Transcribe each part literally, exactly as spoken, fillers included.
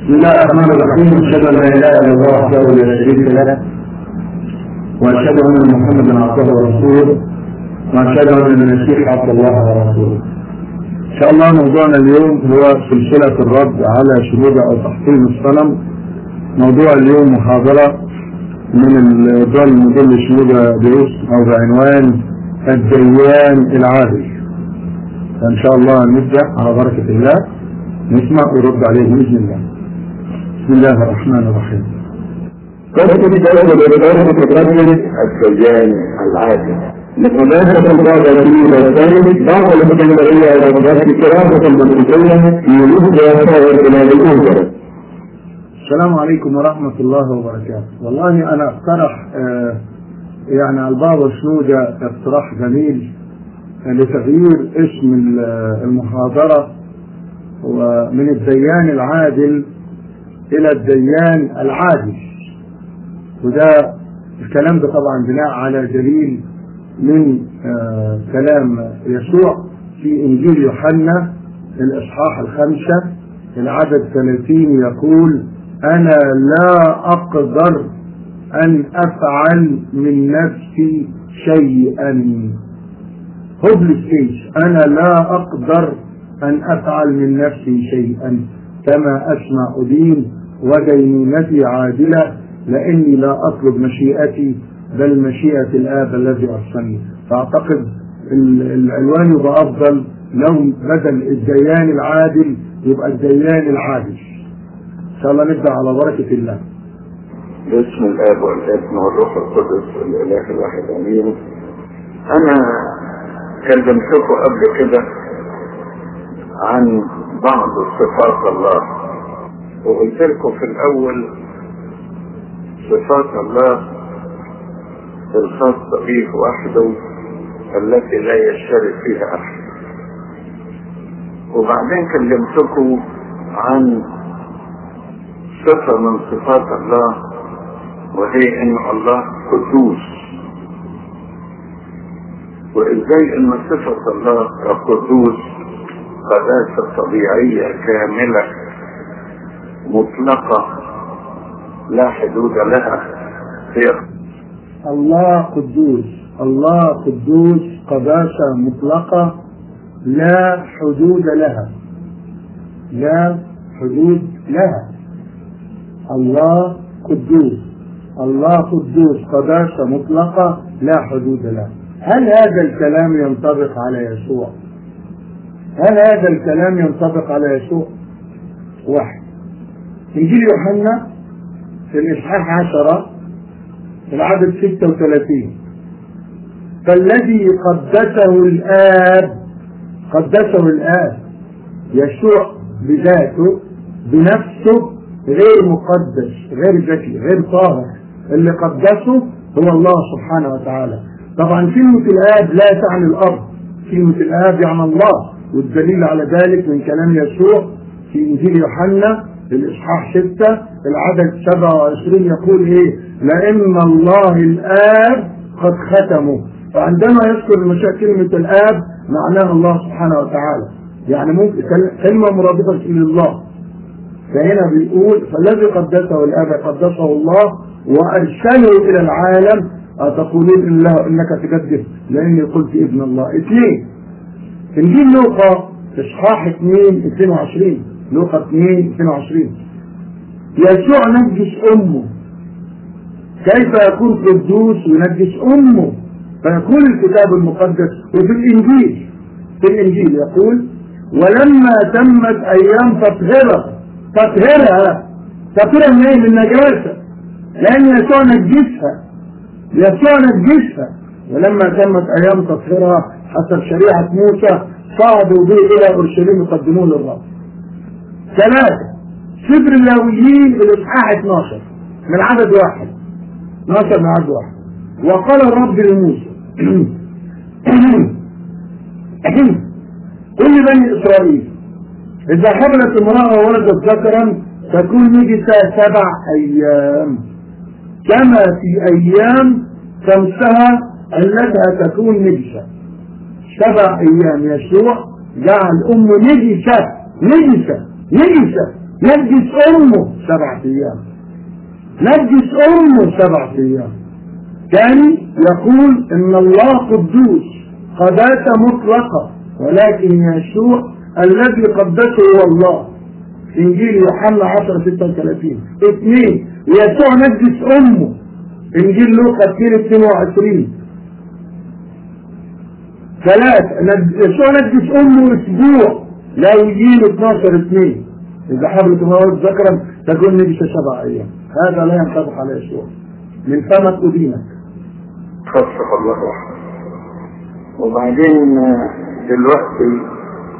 بسم الله الرحمن الرحيم. أشهد أن لا إله إلا الله وحده لا شريك له، وأشهد أن محمدا عبده ورسوله، وأشهد أن المسيح عبد الله ورسوله. إن شاء الله موضوعنا اليوم هو سلسلة الرد على شهود أو تحطيم الصنم. موضوع اليوم محاضرة من الضال المضل شهود دروس أو بعنوان الديان العادل. فإن شاء الله نبدأ على بركة الله، نسمع ورد عليه بإذن الله. بسم الله الرحمن الرحيم. قصة الدولة بدرجة الرجل الديان العادل لخلافة الرابع في الثاني بعض المجمعية إلى مدرسة كراسة المنطقية في وجود وسائل بلاد الأوزر. السلام عليكم ورحمة الله وبركاته. والله أنا اقترح آه يعني على البعض الشهودة اقتراح جميل لتغيير اسم المحاضرة ومن الديان العادل إلى الديان العادل. وده الكلام ده طبعا بناء على دليل من آه كلام يسوع في إنجيل يوحنا الإصحاح الخامسة العدد ثلاثين يقول: أنا لا أقدر أن أفعل من نفسي شيئا. هوبلس كيس، أنا لا أقدر أن أفعل من نفسي شيئا، كما أسمع أدين ودينونتي عادلة، لأني لا أطلب مشيئتي بل مشيئة الآب الذي أرسلني. فأعتقد العنوان يبقى أفضل لو بدل الديان العادل يبقى الديان العادل. إن شاء الله نبدأ على بركة الله. باسم الآب والابن والروح القدس الإله الواحد آمين. أنا كلمتكم قبل كده عن بعض صفات الله، وقلت لكم في الأول صفات الله الخاصة به وحده التي لا يشترك فيها أحد. وبعدين كلمتكم عن صفة من صفات الله، وهي ان الله قدوس، وازاي ان صفة الله القدوس قداسة طبيعية كاملة مطلقة لا حدود لها. هي الله قدوس، الله قدوس قداسة مطلقة لا حدود لها، لا حدود لها. الله قدوس، الله قدوس قداسة مطلقة لا حدود لها. هل هذا الكلام ينطبق على يسوع؟ هل هذا الكلام ينطبق على يسوع؟ واحد، إنجيل يوحنا في الإصحاح عشرة في العدد ستة وثلاثين: فالذي قدسه الآب، قدسه الآب يسوع بذاته بنفسه غير مقدس، غير ذكي، غير طاهر. اللي قدسه هو الله سبحانه وتعالى. طبعا كلمة الآب لا تعني الأرض، كلمة الآب يعني الله، والدليل على ذلك من كلام يسوع في إنجيل يوحنا في الإصحاح ستة العدد سبعة وعشرين يقول إيه؟ لأن الله الآب قد ختمه. فعندما يذكر المشاء كلمة الآب معناها الله سبحانه وتعالى، يعني ممكن كلمة مرادفة لله. فهنا بيقول فالذي قدسه الآب قدسه الله وأرسله إلى العالم، أتقولون إن له إنك تقدس لأني قلت ابن الله. اثنين، إنجيل لوقا إصحاح اثنين اثنين وعشرين، لوقا اثنين اثنين وعشرين: يسوع نجس أمه. كيف يكون قدوس ينجس أمه؟ فيقول الكتاب المقدس وفي الإنجيل في الإنجيل يقول: ولما تمت أيام تطهيرها، تطهيرها تطهيرها من ايه؟ من النجاسة، لأن يسوع نجسها، يسوع نجسها. ولما تمت أيام تطهيرها حسب شريعة موسى صعدوا به إلى أورشليم يقدموه للرب. ثلاثة، سفر اللاويين الإصحاح اثناشر من العدد واحد، اثناشر من العدد واحد: وقال الرب لموسى قل لبني إسرائيل إذا حملت امرأة وولدت ذكرا تكون نجسة سبع أيام، كما في أيام شمسها التي تكون نجسة. سبع أيام يسوع جعل أمه نجسة، نجسة نجسة نجس أمه سبعة أيام، نجس أمه سبعة أيام. ثاني يقول إن الله قدوس قداسة مطلقة، ولكن يسوع الذي قدسه هو الله. إنجيل يوحنا عشرة ستة وثلاثين. اثنين يسوع نجس أمه، إنجيل لوقا اثنين وعشرين. ثلاثة يسوع نجس أمه أسبوع، لاويين اثناشر اثنين. إذا حضرت مواد ذكرا تكون نجسة سبع أيام. هذا لا ينطبق على يسوع. من فمك ودينك. خصك الله رحمه. وبعدين دلوقتي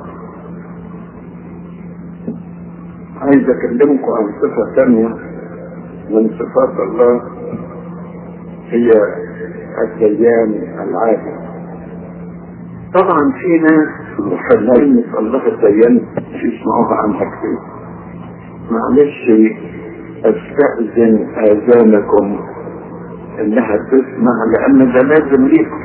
عايز أكلمكم عن صفة ثانية من صفات الله، هي الديان العادل. طبعا في ناس محللين في الله الديان يسمعوها عن حاجتين. معلش استأذن آذانكم انها تسمع، لان ده لازم ليكم،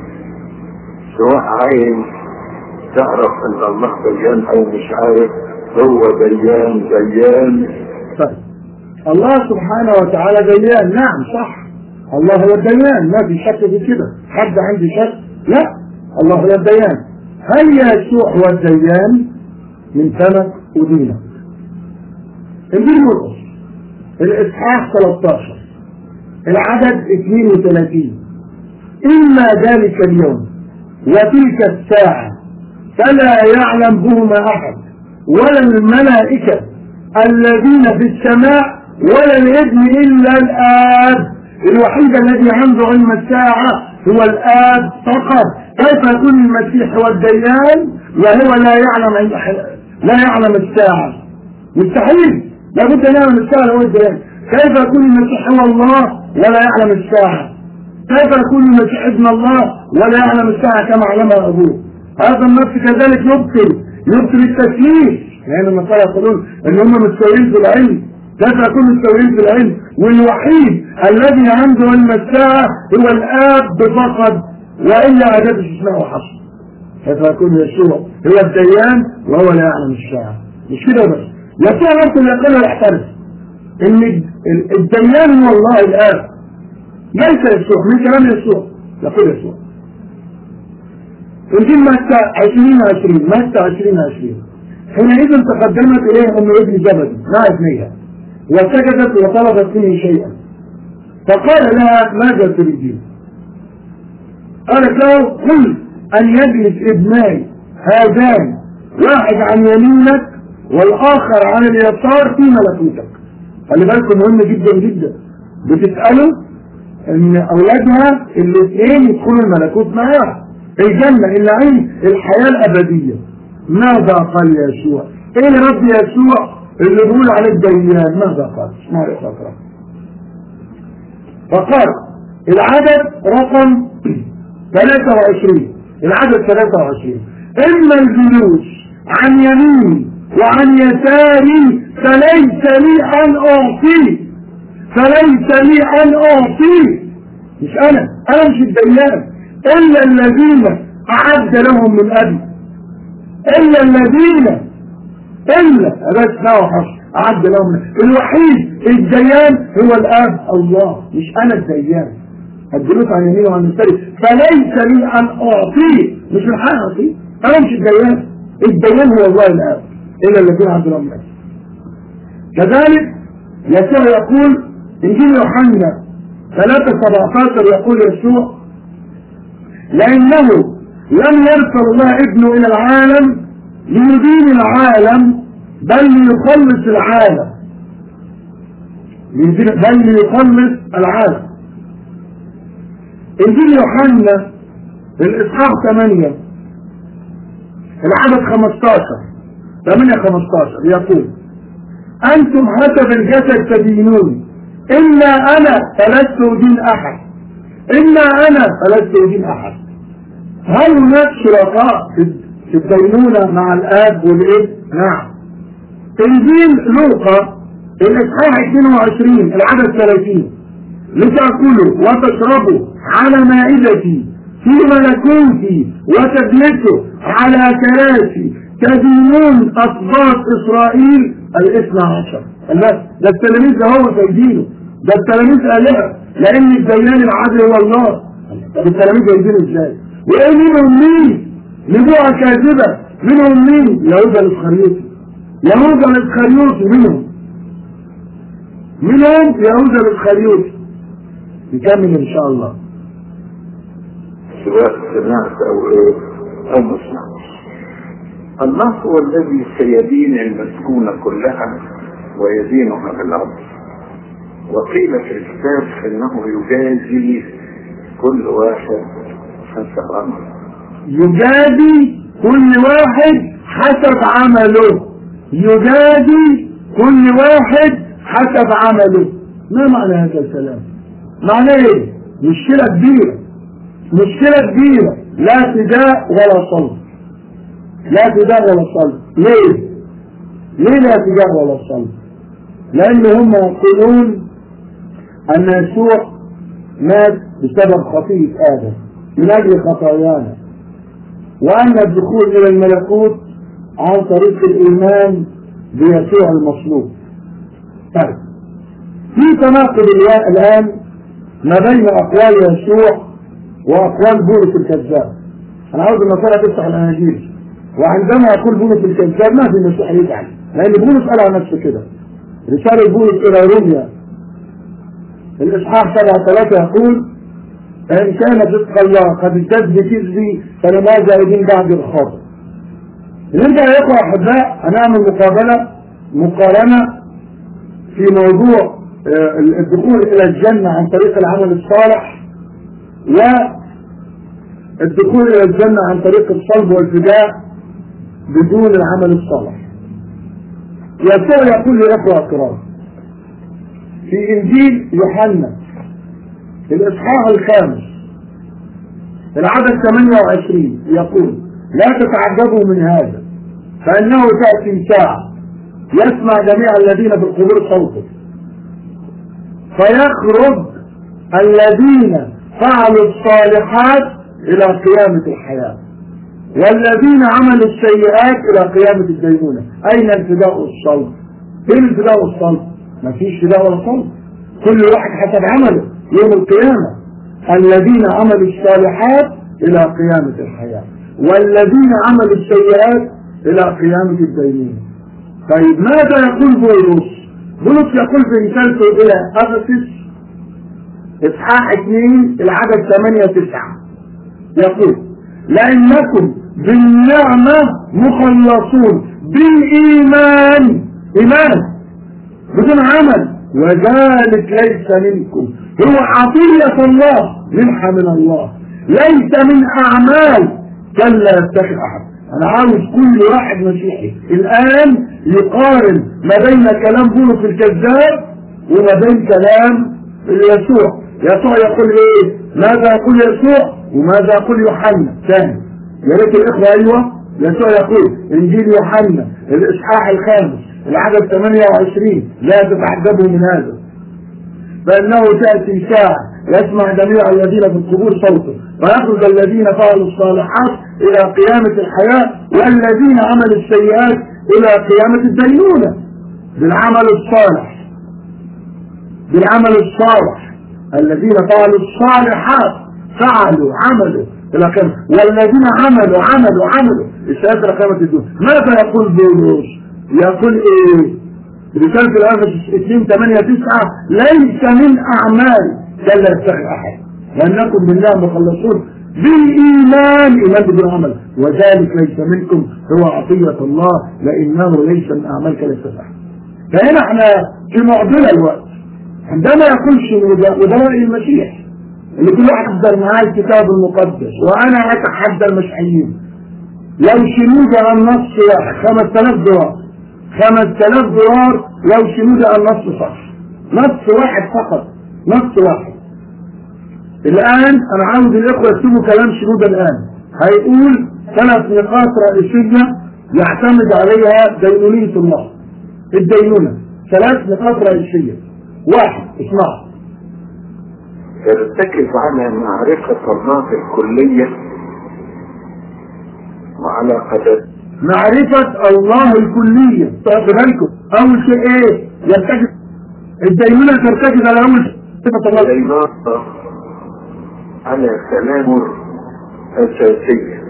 سواء عايز تعرف ان الله ديان او مش عارف، هو ديان ديان. طيب الله سبحانه وتعالى ديان، نعم صح، الله هو الديان، ما في شك في كده. حد عنده شك؟ لا، الله هو الديان. هل يسوع هو الديان؟ من فمك ودينك. انجيل مرقس الاصحاح ثلاثة عشر العدد اثنين وثلاثين. إما ذلك اليوم وتلك الساعة فلا يعلم بهما أحد، ولا الملائكة الذين في السماء ولا الابن إلا الآب. الوحيد الذي عنده علم الساعة هو الآب فقط. كيف يكون المسيح هو الديان وهو لا يعلم لا يعلم الساعة؟ مستحيل، لابد أن يعلم الساعة هو الديان. كيف يكون المسيح هو الله ولا يعلم الساعة؟ كيف يكون المسيح ابن الله ولا يعلم الساعة كما علمها أبوه؟ هذا النص كذلك يبطل يبطل التسليم، لأن النصارى يقولون ان هم مستويين في العلم. كيف يكون مستويين في العلم والوحيد الذي عنده علم الساعة هو الآب فقط، وإلا أجد اسمه حصر. كيف يكون يسوع هو الديان وهو لا يعلم الساعة؟ مش كده بس، يسوع نفسه يقول يحترف ان الديان هو الله الآب، ليس يسوع. من كلام يسوع يقول يسوع انجيل متى عشرين عشرين متى عشرين عشرين. حينئذ تقدمت اليه ام ابن زبدي مع ابنيها وسجدت وطلبت منه شيئا، فقال لها ماذا تريدين؟ قالت له قل ان يجلس ابناي هذان، واحد عن يمينك والاخر عن اليسار في ملكوتك. خلي بالكم مهم جدا جدا، بتسألوا ان اولادها الاثنين يدخلوا الملكوت معاها الجنة، النعيم، الحياة الابدية. ماذا قال يسوع؟ ايه رب يسوع اللي بيقول عليه الديان؟ ماذا قال؟ اسمعوا يا اخوة. فقال العدد رقم ثلاثة وعشرين، العدد ثلاثة وعشرين: اما الجلوس عن يميني وعن يساري فليس لي ان اعطيه، فليس لي ان اعطيه. مش انا انا مش الديان، الا الذين اعد لهم من ابي، الا الذين الا بس نوحش اعد لهم. الوحيد الديان هو الاب الله، مش انا الديان. الجلوس عن يمينه وعن يساره فليس لي ان اعطيه، مش من حقي اعطيه، انا مش الديان. الديان هو الله الاب، الا الذين اعد لهم من ابي. كذلك يسوع يقول انجيل يوحنا ثلاثة سبعتاشر، يقول يسوع: لأنه لم يرسل الله ابنه إلى العالم ليدين العالم بل ليخلص العالم، بل ليخلص العالم. انجيل يوحنا الإصحاح ثمانية العدد خمستاشر، ثمانية خمستاشر يقول: أنتم حسب الجسد تدينون، إلا أنا فلست أدين أحد، إلا أنا فلست أدين أحد. هل هناك شركاء في الدينونة مع الآب والابن؟ نعم. انجيل لوقا الإصحاح اثنين وعشرين العدد ثلاثين: لتأكلوا وتشربوا على مائدتي في ملكوتي وتجلسوا على كراسي تدينون أسباط إسرائيل الاثنى عشر. الله ده التلاميذ ده هو سايبينه، ده التلاميذ آلهة، لأن الديان العادل هو الله. طب التلاميذ سايبينه ازاي؟ وإيه منهم مين؟ نبوءة كاذبة، منهم مين؟ يهوذا الإسخريوطي. يهوذا الإسخريوطي منهم. منهم يهوذا الإسخريوطي. نكمل إن شاء الله. سواء سمعت أو إيه أو ما سمعتش. الله هو الذي سيدين المسكونة كلها ويدينها بالعدل. وقيل في الكتاب انه يجازي كل واحد حسب عمله. يجازي كل واحد حسب عمله. يجازي كل واحد حسب عمله. ما معنى هذا الكلام؟ معناه ايه؟ مشكلة كبيرة، مشكلة كبيرة. لا فداء ولا صلب، لا فداء ولا صلب. ليه؟ ليه لا فداء ولا صلب؟ لأن هم يقولون أن يسوع مات بسبب خطيئة آدم من أجل خطايانا، وأن الدخول إلى الملكوت عن طريق الإيمان بيسوع المصلوب. طيب في تناقض الآن ما بين أقوال يسوع وأقوال بولس الكذاب. أنا عاوز المسألة تفتح الأناجيل، وعندما يقول بولس الكذاب ما في مسيح يزعل، لأن بولس قال على نفسه كده. رسالة بولس إلى روميا الإصحاح سبعة ثلاثة يقول: إن كان صدق الله قد ازداد بكذبي فلماذا يدين بعد الخاطئ؟ نرجع يا إخوة أحباء هنعمل مقابلة مقارنة في موضوع الدخول إلى الجنة عن طريق العمل الصالح والدخول إلى الجنة عن طريق الصلب والفداء بدون العمل الصالح. يسوع يقول لإخوة الكرام في إنجيل يوحنا الإصحاح الخامس العدد ثمانية وعشرين يقول: لا تتعجبوا من هذا، فإنه تأتي ساعة يسمع جميع الذين في القبور صوته، فيخرج الذين فعلوا الصالحات إلى قيامة الحياة، والذين عملوا السيئات إلى قيامة الدينونة. أين الفداء والصلب؟ فين الفداء والصلب؟ ما فيش فداء ولا صلب، كل واحد حسب عمله يوم القيامة. الذين عملوا الصالحات إلى قيامة الحياة، والذين عملوا السيئات إلى قيامة الدينونة. طيب ماذا يقول بولس؟ بولس يقول في رسالته إلى أفسس إصحاح اثنين العدد ثمانية تسعة يقول: لأنكم بالنعمة مخلصون بالإيمان، إيمان بدون عمل، وذلك ليس منكم، هو عطية الله، منحة من الله، ليس من أعمال كلا يفتخر أحد. أنا عاوز كل واحد مسيحي الآن يقارن ما بين كلام بولس الكذاب وما بين كلام يسوع. يسوع يقول إيه؟ ماذا يقول يسوع وماذا يقول يوحنا؟ ثاني يا ريت الإخوة. أيوه يسوع يقول إنجيل يوحنا الإصحاح الخامس العدد ثمانية وعشرين: لا تتعجبوا من هذا، فإنه تأتي ساعة يسمع جميع الذين في القبور صوته، فيخرج الذين فعلوا الصالحات إلى قيامة الحياة، والذين عملوا السيئات إلى قيامة الدينونة. بالعمل الصالح، بالعمل الصالح، الذين فعلوا الصالحات فعلوا عملوا إلى قيامة، والذين عملوا عملوا عملوا السيئات إلى قيامة الدينونة. ماذا يقول بولس؟ يقول إيه؟ رسالة الأفسس اثنين ثمانية تسعة: ليس من أعمال كلا يفتخر أحد، لأنكم بالله مخلصون بالإيمان، إيمان بدون عمل، وذلك ليس منكم، هو عطية الله، لأنه ليس من أعمال كلا يفتخر أحد. فهنا احنا في معضلة الوقت عندما يقول شنودة، وده رأي المسيح اللي كل واحد يحضر معاه الكتاب المقدس، وأنا أتحدى المسيحيين لو شنودة النص خمس آلاف دولار خمس آلاف دولار لو شنودة النص صح، نص واحد فقط، نص واحد. الآن أنا عاوز الإخوة يكتبوا كلام شنودة الآن. هيقول ثلاث نقاط رئيسية يعتمد عليها دينونية الله، الدينونة ثلاث نقاط رئيسية. واحد، اسمعوا: يرتكز على معرفة الله الكلية وعلى قدر معرفة الله الكلية. تاخدوا بالكم اول شيء ايه؟ يرتكز الدينونة ترتكز على اول صفة الله الإضافة على تناول أساسية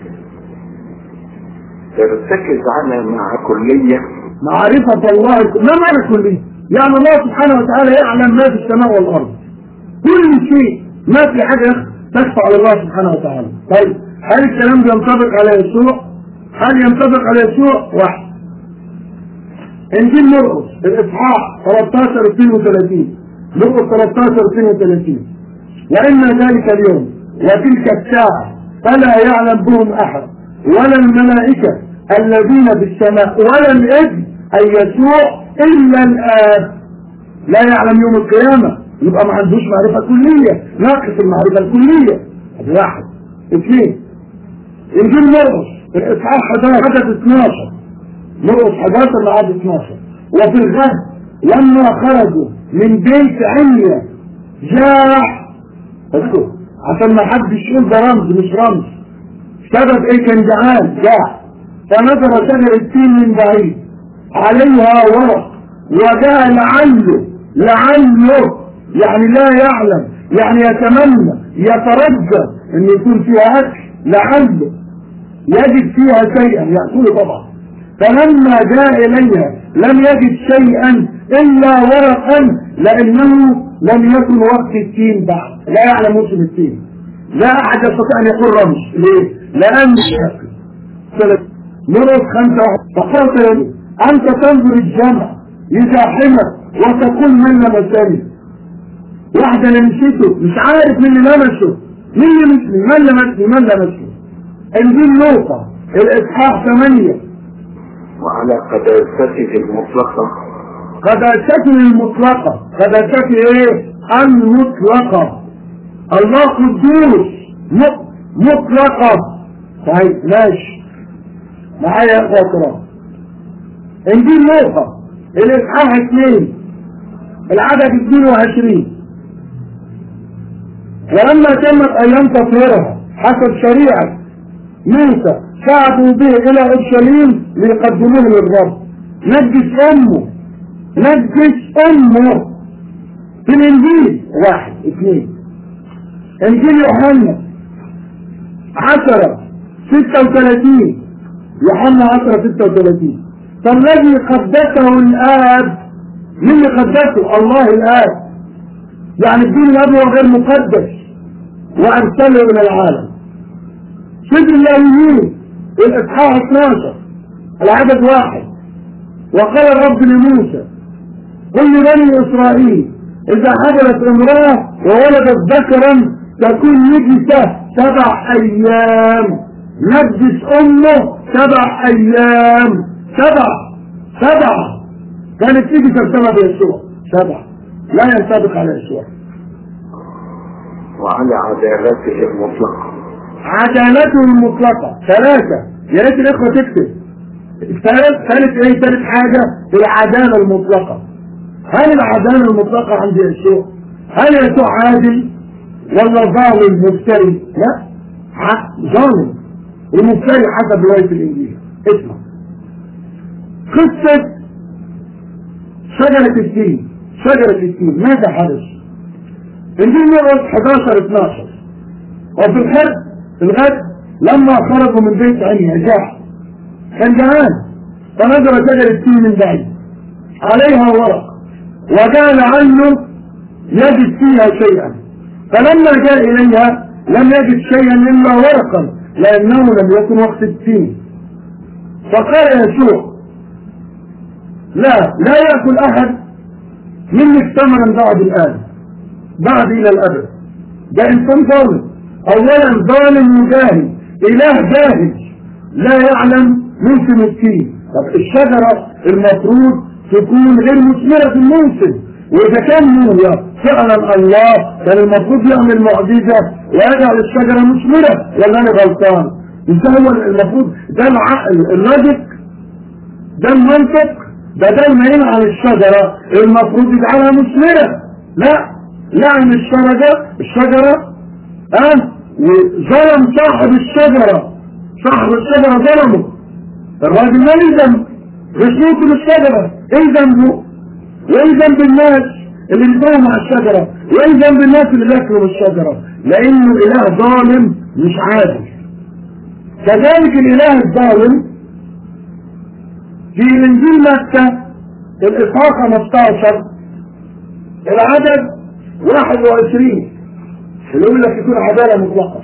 ترتكز على مع كلية معرفة الله. ما معنى كلية؟ يعني الله سبحانه وتعالى يعلم ما في السماء والأرض، كل شيء، ما في حاجة تخفى على الله سبحانه وتعالى. طيب هل الكلام ده ينطبق على يسوع؟ هل ينطبق على يسوع؟ واحد. انجيل مرقس الاصحاح ثلاثة عشر اثنين وثلاثين، مرقس ثلاثة عشر اثنين وثلاثين، وإن ذلك اليوم وتلك الساعة فلا يعلم بهم أحد ولا الملائكة الذين في السماء ولا الابن أي يسوع إلا الآب. لا يعلم يوم القيامة، يبقى ما عندوش معرفة كلية، ناقص المعرفة الكلية. هذا واحد. اثنين، انجيل مرقس الاصحاح أحد عشر عدد اثناشر، مرقس أحد عشر لعدد اثناشر، وفي الغد لما خرجوا من بيت عنيا جاع، اذكر عشان ما حدش يقول ده رمز مش رمز، سبب ايه؟ كان جعان جاع، فنظر شجرة التين من بعيد عليها ورق وجاء لعله لعله يعني لا يعلم، يعني يتمنى يترجى ان يكون فيها اكل، لعله يجد فيها شيئا يأكله طبعا. فلما جاء اليها لم يجد شيئا الا ورقا لانه لم يكن وقت التين بعد، لا يعلم موسم التين، لا احد يستطيع ان يقول رمز. ليه؟ لان مرقس خمسة واحد، فقالت له انت تنظر الجمع يزاحمك وتقول من لمسني. واحدة لمسته مش عارف من اللي لمسه، مين لمسني؟ من لمسني؟ من لمسني؟ انجيل لوقا الاصحاح ثمانية، وعلى قداسته المطلقة. قداسته المطلقة، قداسته ايه؟ المطلقة. الله قدوس مطلقة. طيب ماشي معايا يا اخوة الكرام. انجيل لوقا الاصحاح اثنين العدد اثنين وعشرين، ولما تمت ايام تطهيرها حسب شريعة موسى صعدوا به الى اورشليم ليقدموه للرب. نجس امه، نجس امه في الانجيل. واحد. اثنين، انجيل يوحنا عشرة ستة وثلاثين، يوحنا عشرة ستة وثلاثين، فالذي قدسه الآب، من اللي قدسه؟ الله الآب، يعني الدين الأب هو غير مقدس وأرسله إلى العالم. سفر اللاويين الإصحاح اثناشر العدد واحد، وقال الرب لموسى قل لبني إسرائيل إذا حضرت امرأة وولدت ذكرا تكون نجسة سبع أيام، نجس أمه سبع أيام. سبع سبع كانت تيجي بسبب يسوع، سبع لا ينطبق على يسوع. وعلى عدالته المطلقة. عدالته المطلقة. ثلاثة، يا ريت الإخوة تكتب. ثالث ايه؟ ثالث حاجة العدالة المطلقة. هل العدالة المطلقة عند يسوع؟ هل يسوع عادل ولا ظالم مفتري؟ لا، ظالم ومفتري حسب رواية الإنجيل. اسمع قصة شجرة التين. شجرة التين ماذا حدث؟ انجيل مرقس أحد عشر اثناشر، وفي الحرب الغد لما خرجوا من بيت عنيا جاع، كان جعان، فنظر شجرة التين من بعيد عليها ورق وجاء عنه يجد فيها شيئا، فلما جاء إليها لم يجد شيئا إلا ورقا لأنه لم يكن وقت التين. فقال يسوع لا لا يأكل أحد منك ثمرا بعد الآن، بعد إلى الأبد. ده إنسان ظالم، أولا ظالم مجاهد، إله جاهل لا يعلم موسم التين. طب الشجرة المفروض تكون غير مثمرة في الموسم، وإذا كان هو فعلا الله كان المفروض يعمل معجزة ويجعل الشجرة مثمرة، ولا أنا غلطان؟ إذا هو المفروض ده العقل الناطق، ده المنطق، بدل ما ينعم الشجرة المفروض يجعلها مثمرة. لا، لعن الشجرة الشجرة اه وظلم صاحب الشجرة، صاحب الشجرة ظلمه. الراجل ما يلزم يسلوك من الشجرة، ايه ذنبه؟ وايه ذنب الناس اللي بيطلعوا مع الشجرة؟ وايه ذنب الناس اللي بياكلوا من الشجرة؟ لانه اله ظالم مش عادل. كذلك الاله الظالم في انجيل متى الاصحاح خمسة عشر العدد واحد وعشرين اللي يقول لك يكون عدالة مطلقة.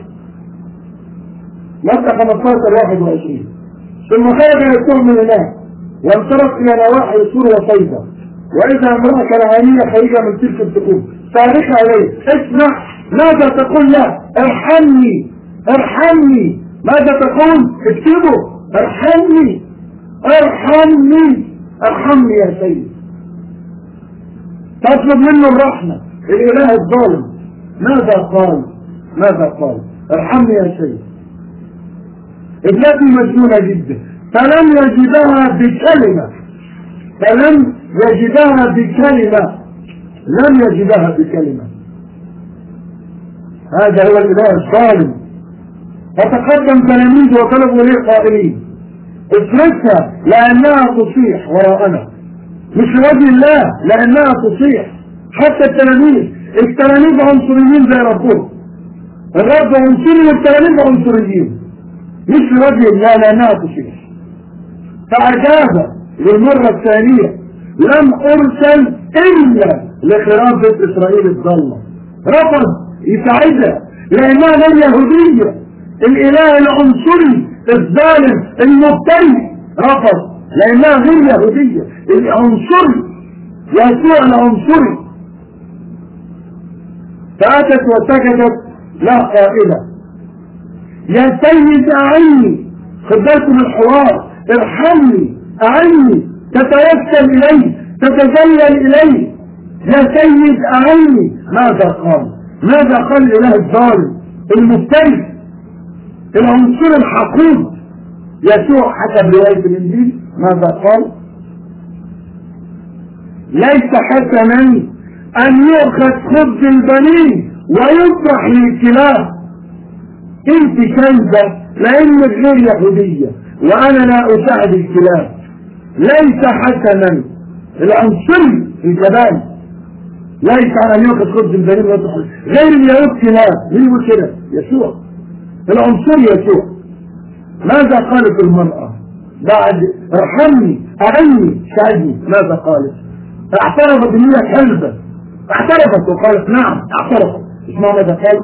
متى خمسة عشر واحد وعشرين ثم خرج يسوع من هناك وانطلق الى نواحي سور وصيدا، واذا امرأة كنعانية خارجة من تلك الثقوب صارخة عليه: اسمع ماذا تقول له؟ ارحمني ارحمني. ماذا تقول؟ اكتبوا: ارحمني ارحمني ارحمني يا سيد. تطلب منه الرحمة. الاله الظالم ماذا قال؟ ماذا قال؟ ارحمني يا سيد. ابنتي مجنونة جدا، فلم يجدها بكلمة فلم يجدها بكلمة لم يجدها بكلمة. هذا هو الاله الظالم. فتقدم تلاميذ وطلبوا ليه قائلين: اتركها لانها تصيح وراءنا. مش لوجه الله، لانها تصيح. حتى التلاميذ التلاميذ عنصريين زي ربهم. الرب عنصري والتلاميذ عنصريين، مش لوجه الله لانها تصيح. فأجاب للمرة الثانية: لم أرسل إلا لخراف بيت إسرائيل الضالة. رفض يساعدها لأنها غير يهودية. الإله العنصري الظالم المفتري رفض لأنها غير يهودية. العنصري يسوع العنصري. فأتت وسجدت لا قائلة: يا سيد أعني. خد بالكم من الحوار: ارحمني أعني، تتوسل إلي، تتذلل إلي. يا سيد أعني. ماذا قال؟ ماذا قال الإله الظالم المفتري العنصر الحقود؟ يسوع حسب رواية الإنجيل ماذا قال؟ ليس حسنا أن يؤخذ خبز البنين ويطرح للكلاب. انت كلبة لانك غير يهودية وانا لا اساعد الكلاب. ليس حسنا العنصري الجبان ليس على ان يؤخذ خبز البنين ويطرح غير اليهود كلاب. مين يقول كده؟ يسوع العنصري يسوع. ماذا قالت المرأة بعد ارحمني اعني ساعدني؟ ماذا قالت؟ اعترفت ان هي كلبة. اعترفت وقالت نعم اعترفت. اسمعوا ماذا قالت؟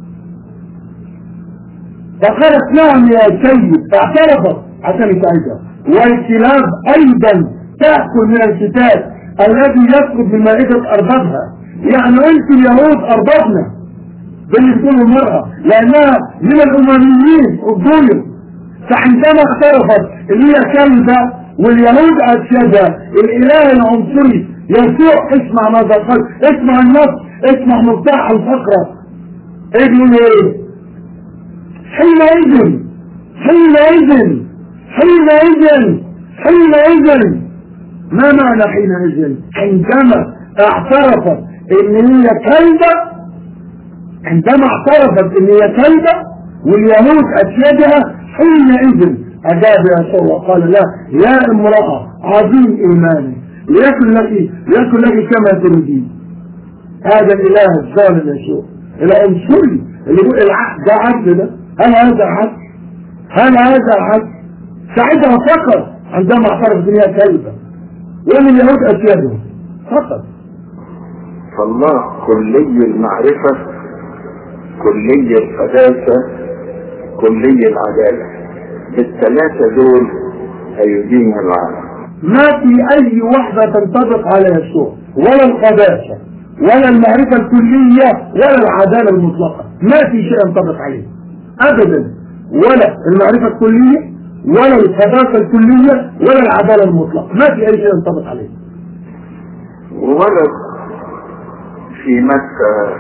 فقالت نعم يا سيد. اعترفت عشان يساعدها. والكلاب ايضا تأكل من الكتاب الذي يسقط من مائدة اربابها. يعني انت اليهود اربابنا بالنسبة للمرأة لانها من الامميين الظلم. فعندما اعترفت ان هي كلبة واليهود اسيادها الاله العنصري يسوع، اسمع ماذا قال. اسمع النص، اسمع مفتاح الفقرة. ايه بيقول ايه؟ حينئذ حينئذ حينئذ حينئذ ما معنى حينئذ؟ عندما اعترفت ان هي كلبة. عندما اعترفت ان هي كلبة واليهود اسيادها حينئذ اجاب يسوع وقال لا يا امرأة عظيم ايمانك ليكن لك ليكن لك كما تريدين. هذا الاله الظالم يسوع العنصري اللي يقول العقد ده عدل. ده هل هذا عدل؟ هل هذا عدل؟ ساعتها فقط عندما اعترف ان هي كلبة ومن اليهود اسيادهم فقط. فالله كلي المعرفة، كلي القداسة، كلي العدالة. بالثلاثة دول هيدين العالم. ما في اي وحدة تنطبق على يسوع، ولا القداسة ولا المعرفة الكلية ولا العدالة المطلقة. ما في شيء ينطبق عليه ابدا. ولا المعرفة الكلية ولا القداسة الكلية ولا العدالة المطلقة. ما في اي شيء ينطبق عليه. ولا في متى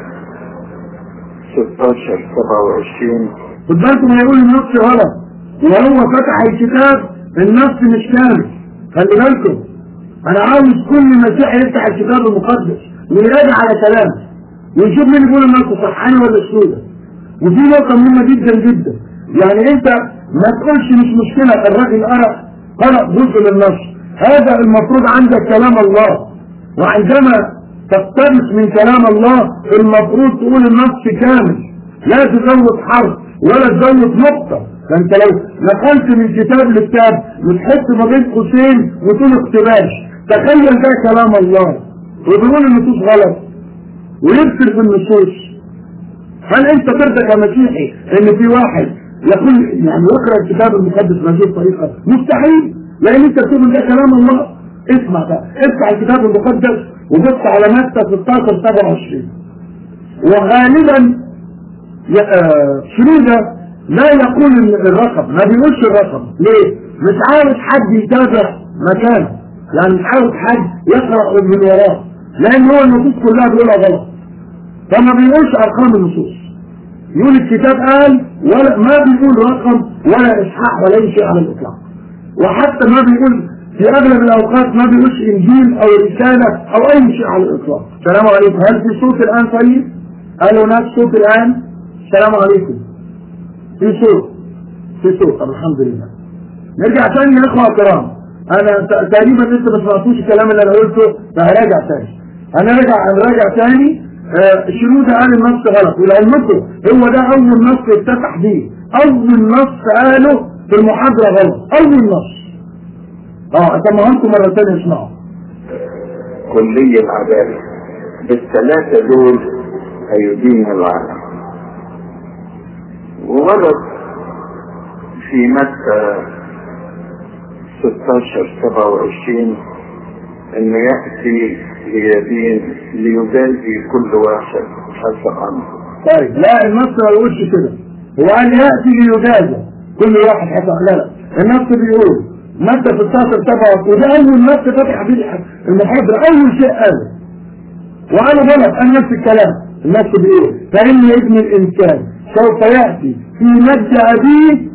ستاشر سبعة وعشرين خد بالكم هيقول النص غلط وهو فتح الكتاب النص مش كامل. خلي بالكم انا عاوز كل مسيحي يفتح الكتاب المقدس ويراجع على كلامه ويشوف مين يقول النص صحاني ولا السودة. وفي نقطة مهمة جدا جدا، يعني انت ما تقولش مش مشكلة الراجل قرأ قرأ جزء من النص، هذا المفروض عندك كلام الله، وعندما تقتبس من كلام الله المفروض تقول النص كامل، لا تزود حرف ولا تزود نقطة. فانت لو نقلت من كتاب لكتاب بتحط ما بين قوسين وتقول اقتباس. تخيل ده كلام الله وبيقول النصوص غلط ويكتب في النصوص. هل انت ترضى كمسيحي ان في واحد يقول يعني يقرأ الكتاب المقدس بهذه الطريقة؟ مستحيل، لان انت بتقول ده كلام الله. اسمع بقى، افتح الكتاب المقدس وبص على متى ستاشر سبعة وعشرين. وغالبا شنودة لا يقول الرقم، ما بيقولش الرقم. ليه؟ مش عارف حد يتابع مكانه، يعني مش عارف حد يقرأ من وراه، لان هو النصوص كلها بيقولها غلط، فما بيقولش ارقام النصوص. يقول الكتاب قال، ولا ما بيقول رقم ولا اصحاح ولا اي شيء على الاطلاق. وحتى ما بيقول في اغلب الاوقات ما بيقولش انجيل او رساله او اي شيء على الاطلاق. السلام عليكم، هل في صوت الان طيب؟ هل هناك صوت الان؟ السلام عليكم. في صوت في صوت طب الحمد لله. نرجع تاني يا اخوه الكرام. انا تقريبا انت ما سمعتوش الكلام اللي انا قلته، فهراجع تاني. انا راجع راجع تاني. آه شنودة قال النص غلط، ولعلمكم هو ده اول نص اتفتح بيه، اول نص قاله في المحاضره غلط، اول نص. اه اسمعهمكم مره ثانيه اسمعوا. كلي العداله بالثلاثه دول هيدين العالم. وورد في متى ستاشر سبعة وعشرين ان يأتي ليدين ليجازي كل واحد حسب عمله. طيب لا النص ما يقولش كده، هو قال يأتي ليجازي كل واحد حسب. لا لا النص بيقول متى ستاشر سبعة، وده اول نص فتح بيه المحاضرة، اول شيء قاله وقالوا غلط. قال نفس الكلام. النص بيقول فإن ابن الانسان سوف يأتي في مجد أبيه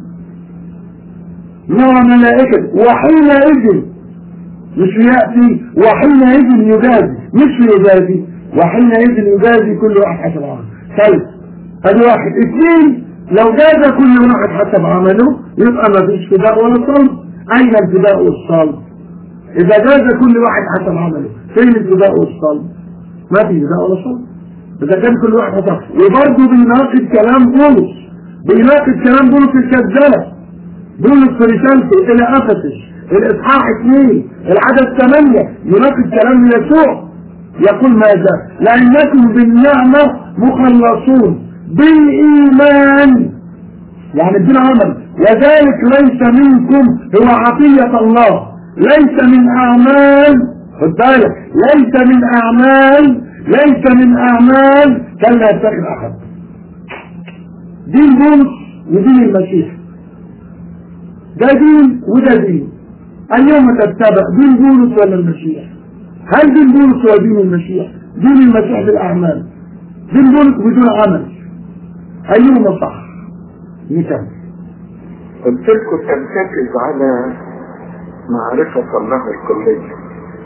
مع ملائكة وحينئذ، مش يأتي وحينئذ يجازي، مش يجازي وحينئذ يجازي كل واحد حسب عمله. طيب هذا واحد. اثنين، لو جاز كل واحد حسب عمله يبقى ما فيش فداء ولا صلب. أين الفداء والصلب؟ إذا جاز كل واحد حسب عمله فين الفداء والصلب؟ ما في فداء ولا صلب إذا كان كل واحد حسب. وبرضه بيناقض كلام بولس، بيناقض كلام بولس الكذاب. بولس في رسالته إلى أفسس الإصحاح اثنين العدد ثمانية يناقض كلام يسوع، يقول ماذا؟ لأنكم بالنعمة مخلصون بالإيمان، يعني بدون عمل، وذلك ليس منكم، هو عطية الله، ليس من أعمال. خد بالك، ليس من أعمال، ليس من أعمال كلا يتخذ أحد. دين بولس ودين المسيح، ده دين وده دين. اليوم تتبع دين بولس ولا المسيح؟ هل دين بولس ولا دين المسيح؟ دين المسيح بالأعمال، دين بولس بدون عمل. أيهما صح؟ مثال قلت لكم تركز على معرفة الله الكلية،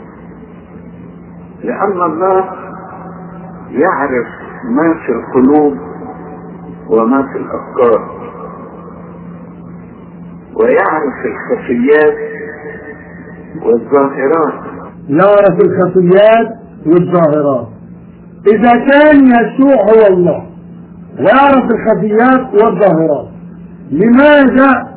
لأن الله يعرف ما في القلوب وما في الأفكار، ويعرف الخفيات والظاهرات. يعرف الخفيات والظاهرات. إذا كان يسوع هو الله ويعرف الخفيات والظاهرات، لماذا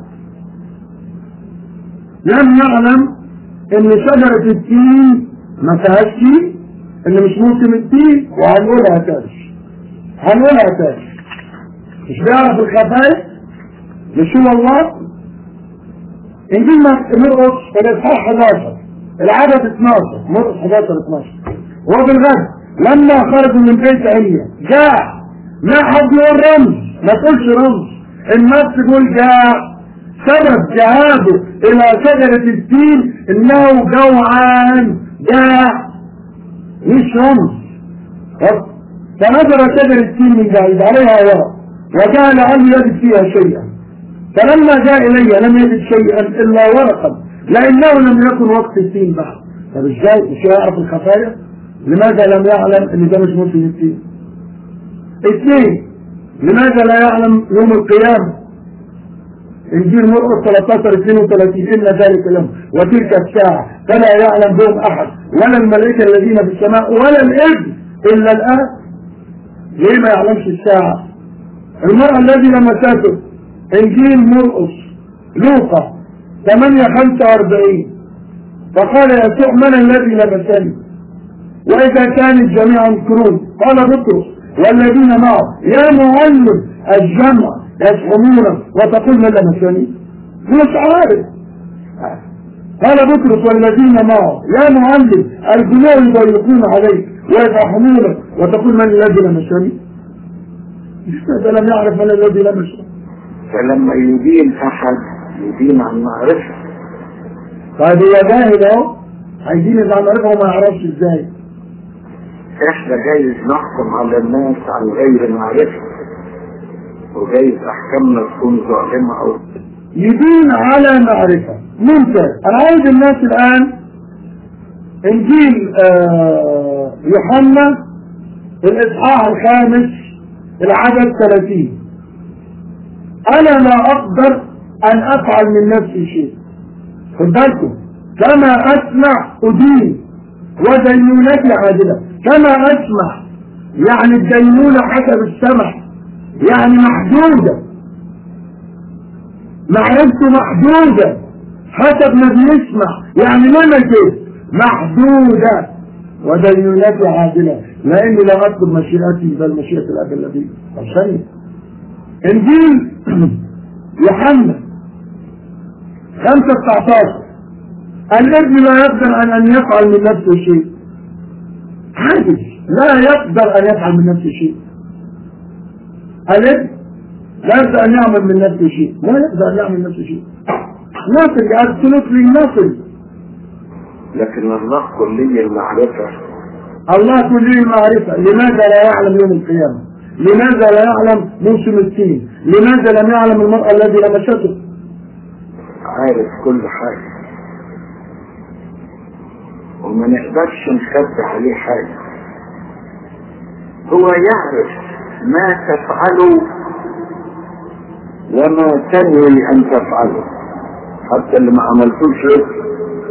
لم يعلم ان شجرة التين ما فيهاش تين، ان مش موسم التين؟ وهنقولها تاني، هنقولها تاني. مش بيعرف الخفايا؟ مش هو الله؟ انجيل مرقس الاصحاح حداشر العدد اتناشر، مرقس حداشر اتناشر. وبالغد لما خرجوا من بيت عليا جاء، ما حد يقول رمز، ما تقولش رمز، الناس تقول جاء. سبب جهاده الى شجرة التين انه جوعان، جاء مش رمز. فنظر شجرة التين من بعيد عليها ورق وجاء لعله يجد فيها شيئا، فلما جاء الي لم يجد شيئا الا ورقا، لانه لم يكن وقت التين بعد. طب ازاي مش يعرف الخفايا؟ لماذا لم يعلم ان ده مش موسم التين؟ اثنين، لماذا لا يعلم يوم القيامة؟ انجيل مرقس ثلاثة عشر اثنين وثلاثين ان ذلك اليوم وتلك الساعه فلا يعلم بهم احد ولا الملائكه الذين في السماء ولا الابن الا الاب. ليه ما يعلمش الساعه؟ المرأة الذي لمسته انجيل مرقس لوقا ثمانية خمسة وأربعين فقال يسوع من الذي لمسني واذا كان الجميع ينكرون قال بطرس والذين معه يا معلم الجمع يزعمون وتقول من لمسني مش عارف. قال بطرس والذين معه يا معلم الجميع يضيقون عليك ويزعمون وتقول من الذي لمسني. هذا لم يعرف من الذي لمسه. فلما يدين احد يدين عن معرفه. طيب هو جاهل اهو هيدين عن معرفه وما يعرفش ازاي. احنا جايز نحكم على الناس عن غير معرفه وجايز احكامنا تكون ظالمه او يدين على معرفه. ممتاز. انا عايز الناس الان انجيل آه يوحنا الاصحاح الخامس العدد ثلاثين انا لا اقدر ان افعل من نفسي شيء. خد بالكم كما اسمع ادين ودينونتي عادله. كما اسمع يعني الدينونه حسب السمع يعني محدوده معرفته محدوده حسب ما بيسمع يعني لمسه محدوده ودينونتي عادله لاني لا اطلب مشيئتي بل مشيئه الاب الذي ارسلني. انجيل يوحنا خمسة تسعة عشر الابن لا يقدر ان ان يفعل من نفسه شيء. عاجز لا يقدر ان يفعل من نفسه شيء. الابن لا يقدر ان يعمل من نفسه شيء. لا يقدر ان يعمل من نفسه شيء. نصل absolutely nothing. لكن الله كلي المعرفة. الله كلي المعرفة. لماذا لا يعلم يوم القيامة؟ لماذا لا يعلم موسم التين؟ لماذا لم يعلم المرأة الذي لمسته؟ عارف كل حاجة وما نقدرش نخبي عليه حاجة. هو يعرف ما تفعله وما تنوي ان تفعله حتى اللي ما عملتوش لسه.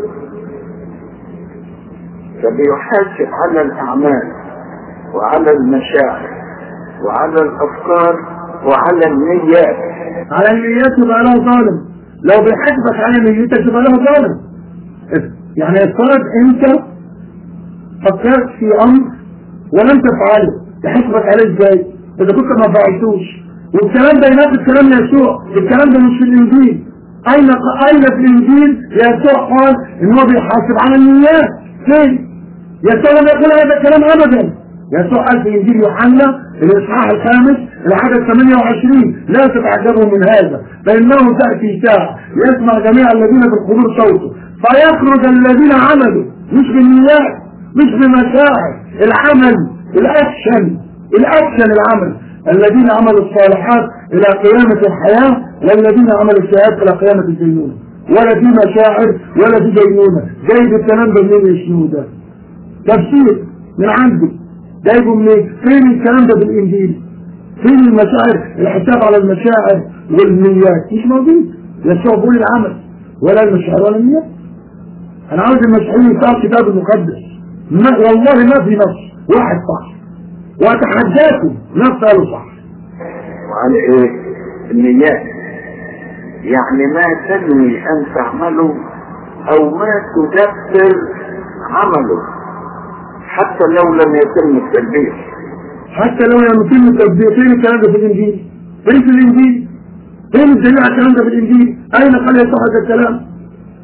فبيحاسب على الاعمال وعلى المشاعر وعلى الافكار وعلى النيات. على النيات يبقى له ظالم. لو بيحاسبك على نيتك يبقى له ظالم. يعني افترض انت فكرت في امر ولم تفعله يحاسبك عليه ازاي؟ اذا كنت ما فعلتوش. والكلام ده ينافس كلام يسوع. الكلام ده مش في الانجيل. اين اين في الانجيل يسوع قال ان هو بيحاسب على النيات؟ فين؟ يسوع لم يقول هذا الكلام ابدا. يسوع قال في انجيل يوحنا الاصحاح الخامس العدد ثمانية وعشرين لا تتعجبوا من هذا فانه تاتي ساعه يسمع جميع الذين بالحضور صوته فيخرج الذين عملوا مش بالنيات مش بمشاعر العمل الاكشن الاكشن العمل الذين عملوا الصالحات الى قيامه الحياه والذين عملوا السيئات الى قيامه الدينونه. ولا في مشاعر ولا في دينونه. جايب الكلام ده منين يا شنو ده؟ تفسير من عندي جايبه منين؟ فين الكلام ده بالانجيل؟ فين المشاعر؟ الحساب على المشاعر والنيات مش موجود. يسوع بيقول العمل ولا المشاعر ولا النيات. انا عاوز المسيحيين يفتحوا الكتاب المقدس. والله ما في نص واحد صح واتحداكم نص قالوا صح. وعلى ايه؟ النيات يعني ما تنوي ان تعمله او ما تدبر عمله حتى لو لم يتم التدبير. حتى لو لم يتم التدبير. فين الكلام ده في الانجيل؟ فين في الانجيل؟ فين الدليل على الكلام ده في الانجيل؟ اين قال يسوع هذا الكلام؟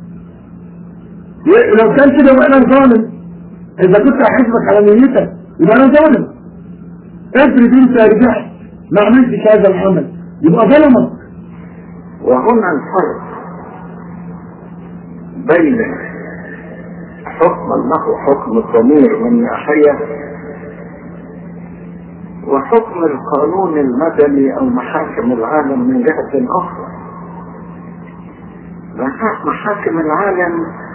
لو كان كده وانا ظالم اذا كنت احاسبك على نيتك يبقى انا ظالم. افرض انت رجعت ما عملتش هذا العمل يبقى ظلمك. وهنا الفرق بين حكم الله حكم الضمير من ناحية وحكم القانون المدني او محاكم العالم من جهة اخرى. محاكم العالم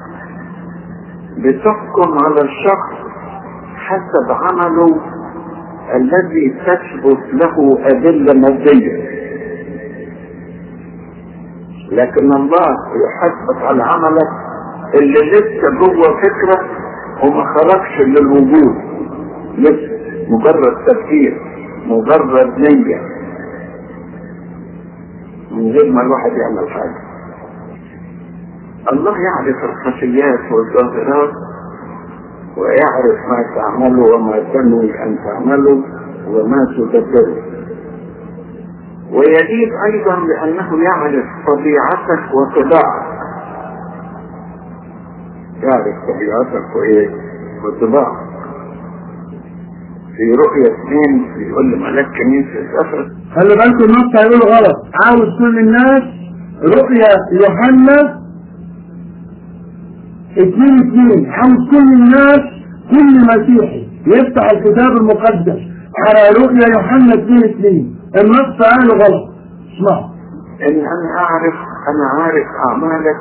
بتحكم على الشخص حسب عمله الذي تثبت له أدلة مادية. لكن الله يحاسبك على عملك اللي لسه جوه فكرة وما خرجش للوجود، لسه مجرد تفكير، مجرد نية، من غير ما الواحد يعمل حاجة. الله يعرف الخفيات والظاهرات، ويعرف ما تعمله وما تنوي أن تعمله وما تدبره، ويزيد أيضا لأنه يعرف طبيعتك وطباعك. يعرف طبيعتك وإيه وطباعك. في رؤية اثنين بيقول لملاك كنيسة السفر، خلي بالكم النص هيقول غلط، عاوز كل الناس. رؤية يوحنا اثنين اثنين، عاوز كل الناس، كل مسيحي يفتح الكتاب المقدس على رؤية يوحنا اثنين اثنين. النص قاله غلط. اسمعوا. ان انا اعرف، انا عارف اعمالك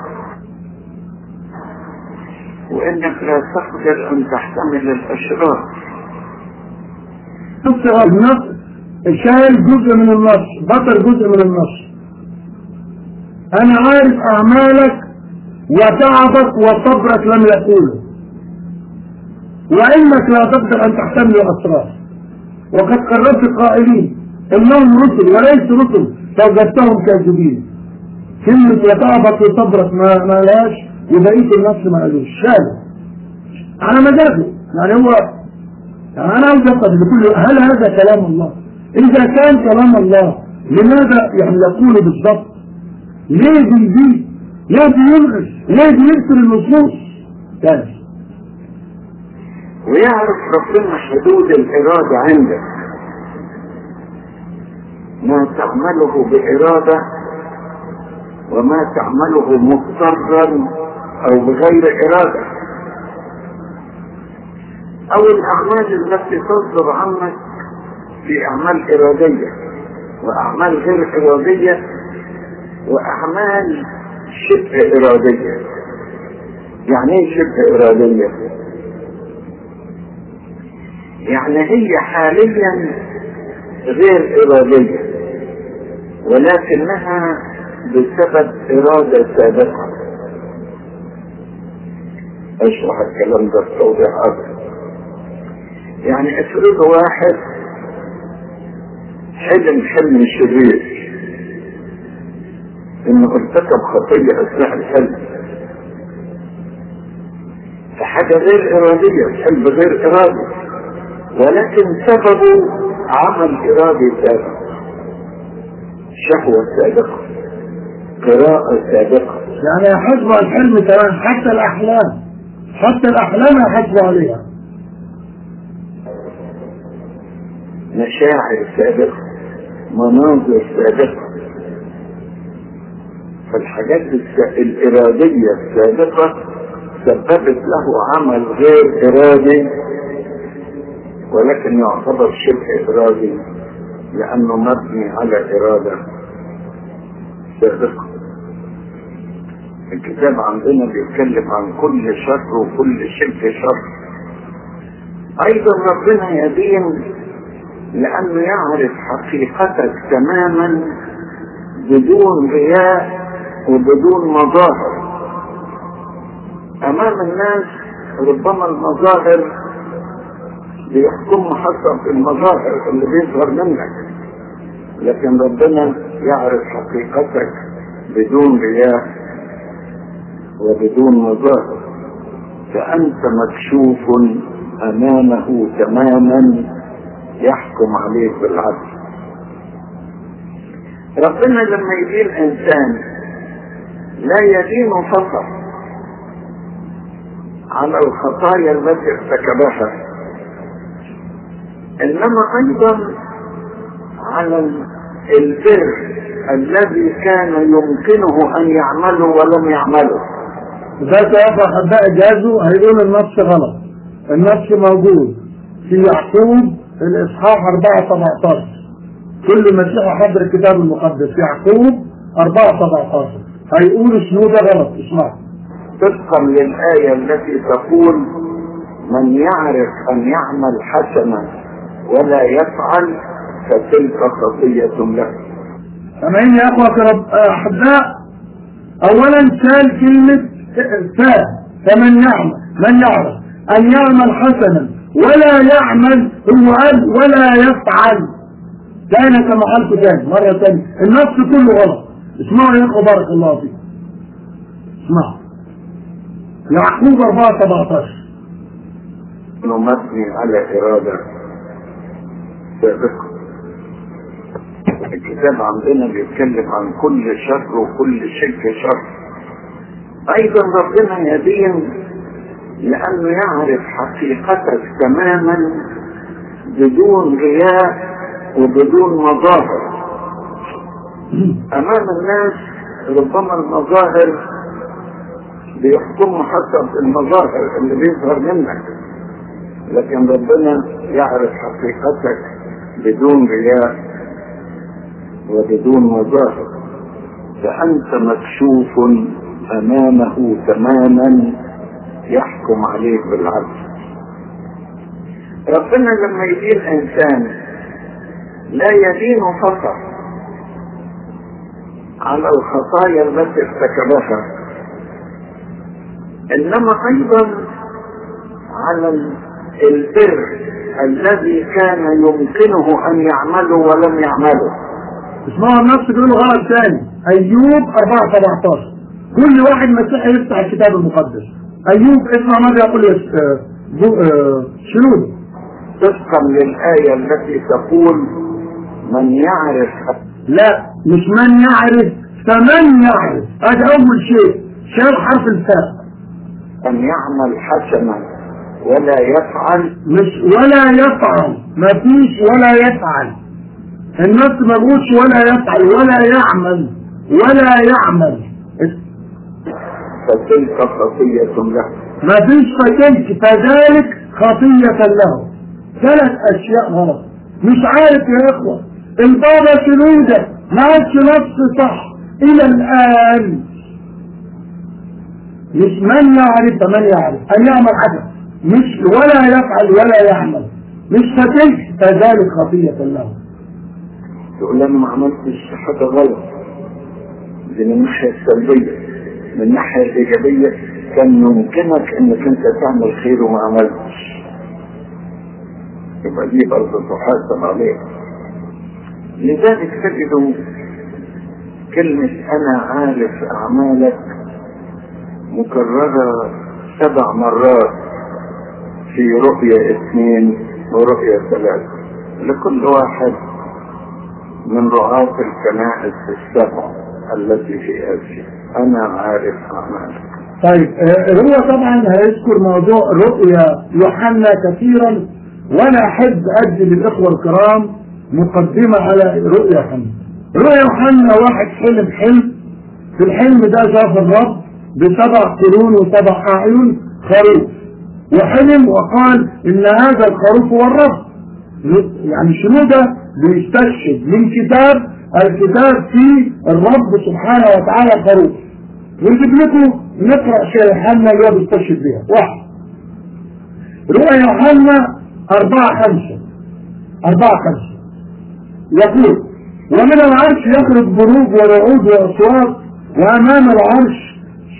وانك لا تقدر ان تحتمل الاشرار. نص النص شايل جزء من النص، بطل جزء من النص. انا عارف اعمالك وتعبك وصبرك لم يقوله، وانك لا تقدر ان تحتمل الاسرار، وقد قررت قائلين انهم رسل وليس رسل فوجدتهم كاذبين. كلمة وتعبك وصبرك ما ما لهاش، وبقية النص ما قالوش، شاله على مزاجه. يعني هو يعني انا عاوز اسال بكل، هل هذا كلام الله؟ اذا كان كلام الله لماذا يعني يقوله بالضبط؟ ليه بيزيد؟ ليه بينقص؟ ليه بيكسر النصوص؟ تاني. ويعرف ربنا حدود الإرادة عندك، ما تعمله بإرادة وما تعمله مضطرا أو بغير إرادة، أو الأعمال التي تصدر عنك في أعمال إرادية وأعمال غير إرادية وأعمال شبه إرادية. يعني إيه شبه إرادية؟ يعني هي حاليا غير إرادية ولكنها بسبب إرادة سابقة. أشرح الكلام ده بتوضيح أكثر. يعني افرض واحد حلم حلم شرير انه ارتكب خطية اثناء الحلم، فحاجة غير ارادية، الحلم غير ارادي، ولكن سببه عمل ارادي سابق، شهوة سابقة، قراءة سابقة. يعني يحاسبوا على الحلم كمان، حتى الاحلام، حتى الاحلام يحاسبوا عليها. مشاعر سابقة، مناظر سابقة. فالحاجات الإرادية السابقة سببت له عمل غير إرادي ولكن يعتبر شبه إرادي لأنه مبني على إرادة سابقة. الكتاب عندنا بيتكلم عن كل شر وكل شبه شر. أيضا ربنا يدين لأنه يعرف حقيقتك تماما بدون رياء وبدون مظاهر. أمام الناس ربما المظاهر بيحكم حسب المظاهر اللي بيظهر منك، لكن ربنا يعرف حقيقتك بدون رياء وبدون مظاهر، فأنت مكشوف أمامه تماما يحكم عليك بالعدل. ربنا لما يدين انسان لا يدينه فقط على الخطايا التي ارتكبها، انما ايضا على البر الذي كان يمكنه ان يعمله ولم يعمله. ذات يا احباء جازوا هيقول النص غلط. النص موجود في يعقوب الاصحاح أربعة سبعتاشر. كل مسيح حضر الكتاب المقدس يعقوب أربعة سبعتاشر هيقول شنو ده غلط. اسمع طبقا للآية التي تقول من يعرف أن يعمل حسنا ولا يفعل فتلك خطية له. سامعين يا اخوة احباء؟ اولا شال كلمة فاء، فمن يعمل من يعرف ان يعمل حسنا ولا يعمل، هو قال ولا يفعل، كان كما قلت تاني مرة تانية النص كله غلط. اسمعوا يا اخوة بارك الله فيكم، اسمعوا يعقوب أربعة سبعتاشر انه مبني على ارادة سابقة. الكتاب عندنا بيتكلم عن كل شر وكل شرك شر. ايضا ربنا يدين لانه يعرف حقيقتك تماما بدون رياء وبدون مظاهر. امام الناس ربما المظاهر بيحكموا حسب المظاهر اللي بيظهر منك، لكن ربنا يعرف حقيقتك بدون رياء وبدون مظاهر، فأنت مكشوف أمامه تماما يحكم عليك بالعدل. ربنا لما يدين إنسان لا يدينه فقط على الخطايا التي ارتكبها، إنما أيضا على البر الذي كان يمكنه أن يعمله ولم يعمله. اسمعوا النص بيقولوا غلط ثاني، أيوب أربعة سبعتاشر. كل واحد مسيحي يفتح الكتاب المقدس. أيوب اسمع ماذا يقول شنود طبقا للآية التي تقول من يعرف. لا مش من يعرف، فمن يعرف. هذا أول شيء، شال حرف الفاء. أن يعمل حسنا ولا يفعل، مش ولا يفعل، ما فيش ولا يفعل. النص ما بيقولش ولا يفعل ولا يعمل ولا يعمل، فتلك خطية له. ما فيش فتلك، فذلك خطية له. ثلاث أشياء غلط. مش عارف يا إخوة، البابا شنودة ما عادش نص صح إلى الآن. مش من يعرف من يعرف أن يعمل حاجة، مش ولا يفعل ولا يعمل، مش فتلك فذلك خطية له. تقول أنا ما عملتش حاجة غلط، دي من الناحية السلبية. من الناحية الإيجابية كان يمكنك أنك أنت تعمل خير وما عملتش، يبقى دي برضه تحاسب عليها. لذلك تجدوا كلمة أنا عارف أعمالك مكررة سبع مرات في رؤية اثنين ورؤية ثلاثة لكل واحد من رعاة الكنائس السبع التي في آسيا. أنا عارف أعمالك. طيب هو طبعا هيذكر موضوع رؤيا يوحنا كثيرا، وأنا أحب أدي للإخوة الكرام مقدمة على رؤيا يوحنا. رؤيا يوحنا واحد حلم حلم، في الحلم ده شاف الرب بسبع قرون وسبع أعين خروف، وحلم وقال إن هذا الخروف هو الرب. يعني شنو ده؟ بيستشهد من كتاب، الكتاب فيه الرب سبحانه وتعالى خروف. ونجيب لكم نقرأ شيء يوحنا اللي هو بيستشهد بيها. واحد رؤيا يوحنا أربعة خمسة أربعة خمسة يقول ومن العرش يخرج بروج ورعود وأصوات، وأمام العرش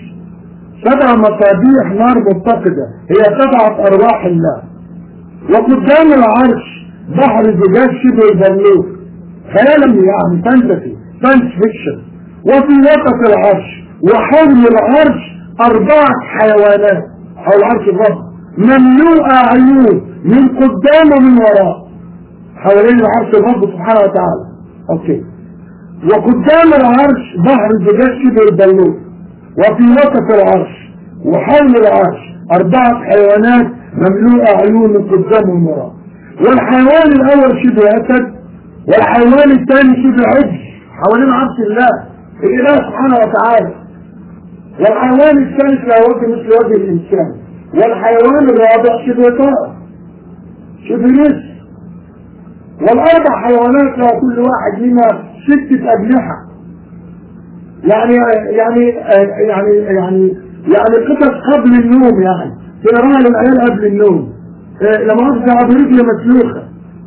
سبع مصابيح نار متقدة هي سبعة أرواح الله، وقدام العرش بحر زجاج شبه البلوط، خيالا يعني فانتسي ساينس فيكشن. وفي وسط العرش وحول العرش أربعة حيوانات حول عرش الرب مملوءة عيون من قدام ومن وراء حوالين العرش الرب سبحانه وتعالى. اوكي. وقدام العرش بحر زجاج شبه البلوط، وفي وسط العرش وحول العرش أربعة حيوانات مملوءة عيون من قدام ومن وراء. والحيوان الأول شبه أسد، والحيوان الثاني شبه عجل حوالين عرش الله الإله سبحانه وتعالى. والحيوان الثالث له وجه مثل وجه الإنسان. والحيوان الرابع شبه طائر شبه نسر. والأربع حيوانات لها كل واحد منها ستة أجنحة. يعني يعني يعني يعني يعني قصص قبل النوم، يعني تقراها للعيال قبل النوم. لما أرجع برجل مسلوخة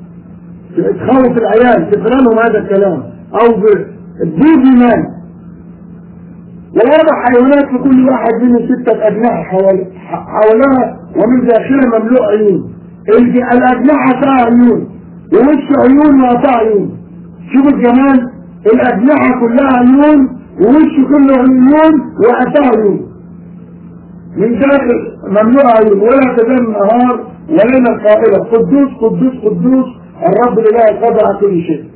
تخوف العيال تقرا لهم هذا الكلام، أو بوجي مان. والأربع حيوانات في كل واحد منهم ستة أجنحة حولها ومن داخلها مملوء عيون. الأجنحة فيها عيون ووش عيون وقطع عيون. شوفوا الجمال، الأجنحة كلها عيون ووش كله عيون وقطع عيون. من داخل مملوء عيون ولا تزال النهار وليلة القائلة قدوس قدوس قدوس الرب الإله القادر على كل شيء.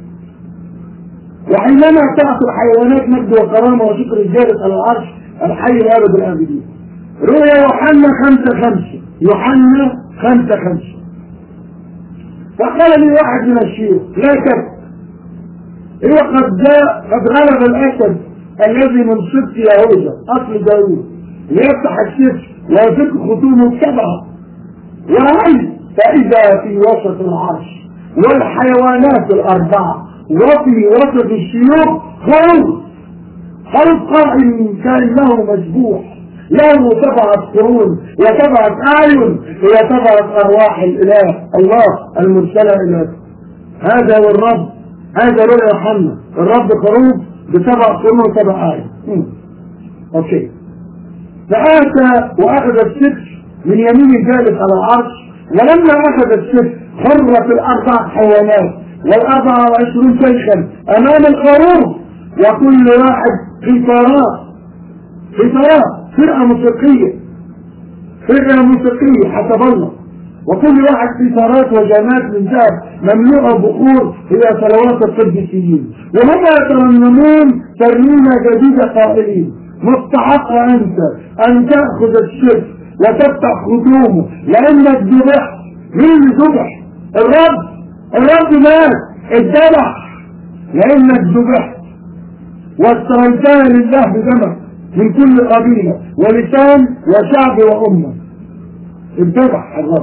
وحينما تعطي الحيوانات مجد وكرامة وشكر الجالس على العرش الحي لأبد الآبدين. رؤيا يوحنا خمسة خمسة يوحنا خمسة خمسة. فقال لي واحد من الشيوخ لا تبت، هو قد جاء قد غلب الأسد الذي من سبط يهوذا أصل داوود ليفتح السبط ويفك خطومه السبعة، وهل فإذا في وسط العرش والحيوانات الأربعة وفي وسط الشيوخ خروف خروف قائم كأنه مذبوح له سبعة قرون وسبعة أعين هي سبعة أرواح الإله الله المرسلة إليه. هذا هو الرب، هذا رؤيا يوحنا، الرب خروف بسبع قرون وسبع أعين. أوكي. فآتى وأخذ السبت من يمين الجالس على العرش، ولما أخذ السبت خرت الأربع حيوانات والأربعة وعشرون شيخا أمام الخروف، وكل واحد في طراء في طراء فرقة موسيقية فرقة موسيقية حسب الله، وكل واحد في طارات وجامات من ذهب مملوءة بخور هي صلوات القديسين، وهم يترنمون ترنيمة جديدة قائلين مستحق أنت أن تأخذ الشرك وتفتح خطومه لأنك ذبحت. مين ذبح؟ الرب. الرب مات اتذبح لأنك ذبحت واستريتها لله بدمك من كل قبيلة ولسان وشعب وأمة. اتذبح الرب.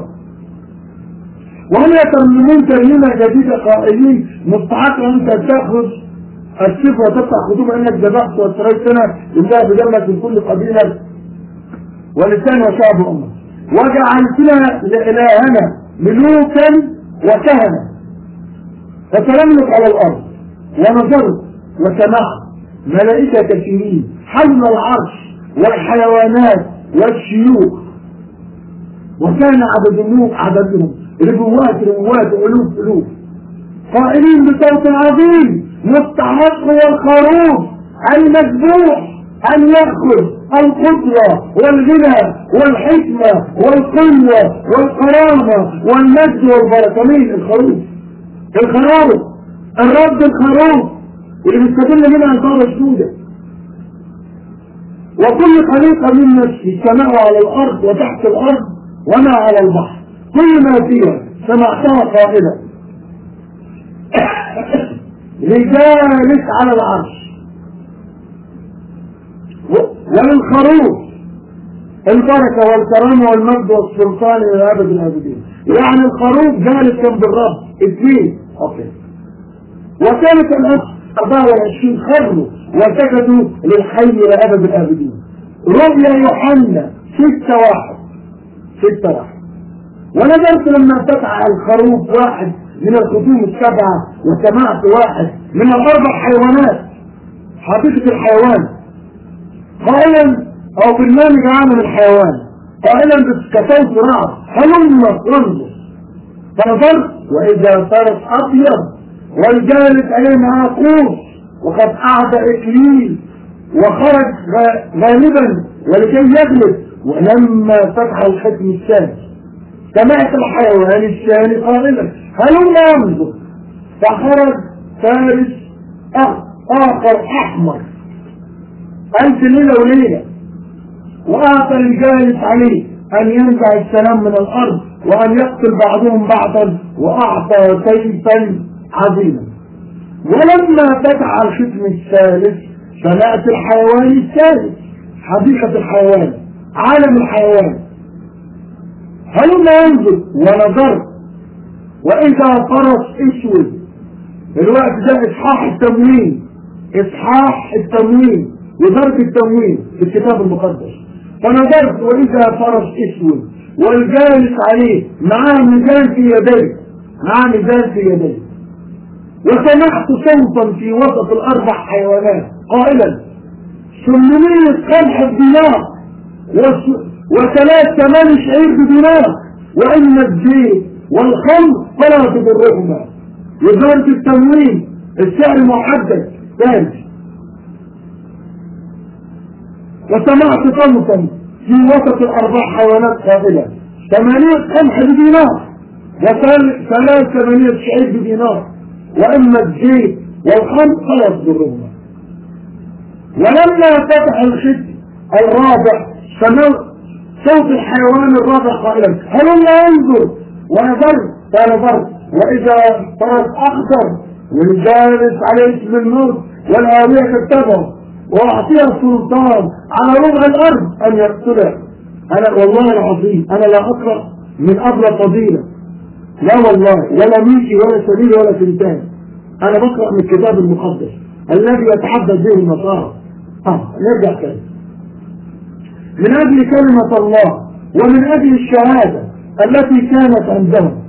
وهم يترنمون ترنيمة جديدة قائلين مستحق أنت تأخذ السيف وتفتح خطوبة انك ذبحت واستريتنا لله بدمك من كل قبيلة ولسان وشعب وأمة، وجعلتنا لإلهنا ملوكا وكهنة فتلملك على الأرض. ونظرت وسمعت ملائكة كثيرين حول العرش والحيوانات والشيوخ، وكان عددهم عددهم ربوات ربوات ألوف ألوف قائلين بصوت عظيم مستحق هو الخروف المذبوح أن يأخذ القدرة والغنى والحكمة والقوة والكرامة والمجد والبركة. مين الخروف؟ الخروف الرب الخروف اللي بيستدل منها الطاقة السوداء. وكل خليقة من نفسي سماء على الأرض وتحت الأرض وما على البحر كل ما فيها سمعتها قائلة لجالس على العرش وللخروف البركة والكرامة والمجد والسلطان إلى أبد الآبدين. يعني الخروف جالس جنب الرب اثنين. اوكي. وكانت الأربعة أربعة وعشرين خروا وسجدوا للحي إلى أبد الآبدين. رؤيا يوحنا ستة واحد ستة واحد. ونظرت لما فتح الخروف واحد من الخطوم السبعة وسمعت واحد من الأربع حيوانات حقيقة الحيوان قائلا أو برنامج عامل الحيوان قائلا كصوت رعد هلم انظر. فنظرت وإذا صارت أبيض والجالس عليه معاه قوس وقد أعطى إكليل وخرج غالبا ولكي يغلب. ولما فتح الختم الثاني سمعت الحيوان الثاني قائلا هلم انظر. فخرج فارس آخر أحمر ألف ليلة وليلة وأعطى الجالس عليه أن ينزع السلام من الأرض وأن يقتل بعضهم بعضا وأعطى سيفا عظيما. ولما فتح الختم الثالث سمعت الحيوان الثالث حديقة الحيوان عالم الحيوان هلما ينظر. ونظرت وإذا فرس اسود. الوقت ده إصحاح التموين إصحاح التموين وضرب التموين في الكتاب المقدس. فنظرت وإذا فرس اسود والجالس عليه معاه ميزان في يديه معاه ميزان في يديه. وسمعت صوتا في وسط الأربع حيوانات قائلا ثمانمائة قمح بدينار وثلاث ثمان شعير بدينار، وإن الزيت والخمر فلا تضرهما. وزارة التموين السعر محدد ثاني. وسمعت صمتا في وسط الأرباح حيوانات قابلة، ثمانية قمح بدينار وثلاث ثمانية شعير بدينار، وإما الزيت والخمر فلا تضرهما. ولما فتح الختم الرابع سمعت صوت الحيوان الرابع قائلا هلما انظر، ونظر فنظرت وإذا طرف أخضر والجالس على اسم الموت والآوية كالتبع وأعطيها السلطان على ربع الأرض أن يقتله. أنا والله العظيم أنا لا أقرأ من أبلغ فضيلة، لا والله، ولا ميشي ولا سبيل ولا سلطان. أنا بقرأ من الكتاب المقدس الذي يتحدث به النصارى. اه نرجع كده. من أجل كلمة الله ومن أجل الشهادة التي كانت عندهم.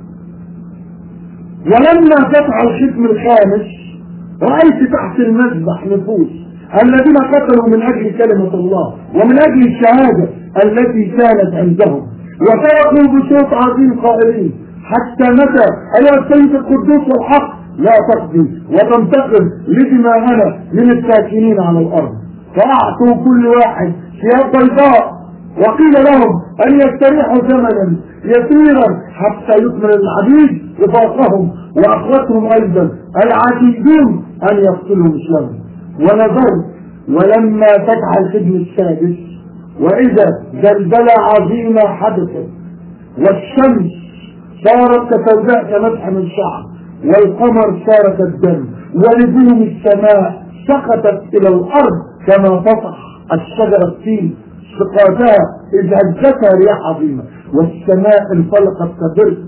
ولما فتح الختم الخامس رأيت تحت المذبح نفوس الذين قتلوا من أجل كلمة الله ومن أجل الشهادة التي كانت عندهم، وصرخوا بصوت عظيم قائلين حتى متى أيها السيد القدوس والحق لا تقضي وتنتقم لدماءنا من الساكنين على الأرض. فأعطوا كل واحد ثياب بيضاء وقيل لهم أن يستريحوا زمنا يسيرا حتى يكمل العبيد رفاقهم وأخوتهم أيضا العتيدون أن يقتلوا مثلهم. ونظرت ولما فتح الختم السادس وإذا زلزلة عظيمة حدثت، والشمس صارت كسوداء كمسح من شعر، والقمر صار كالدم، ونجوم السماء سقطت إلى الأرض كما تطح الشجرة التين سقاطها إذ هزتها رياح عظيمة، والسماء انفلقت كبرق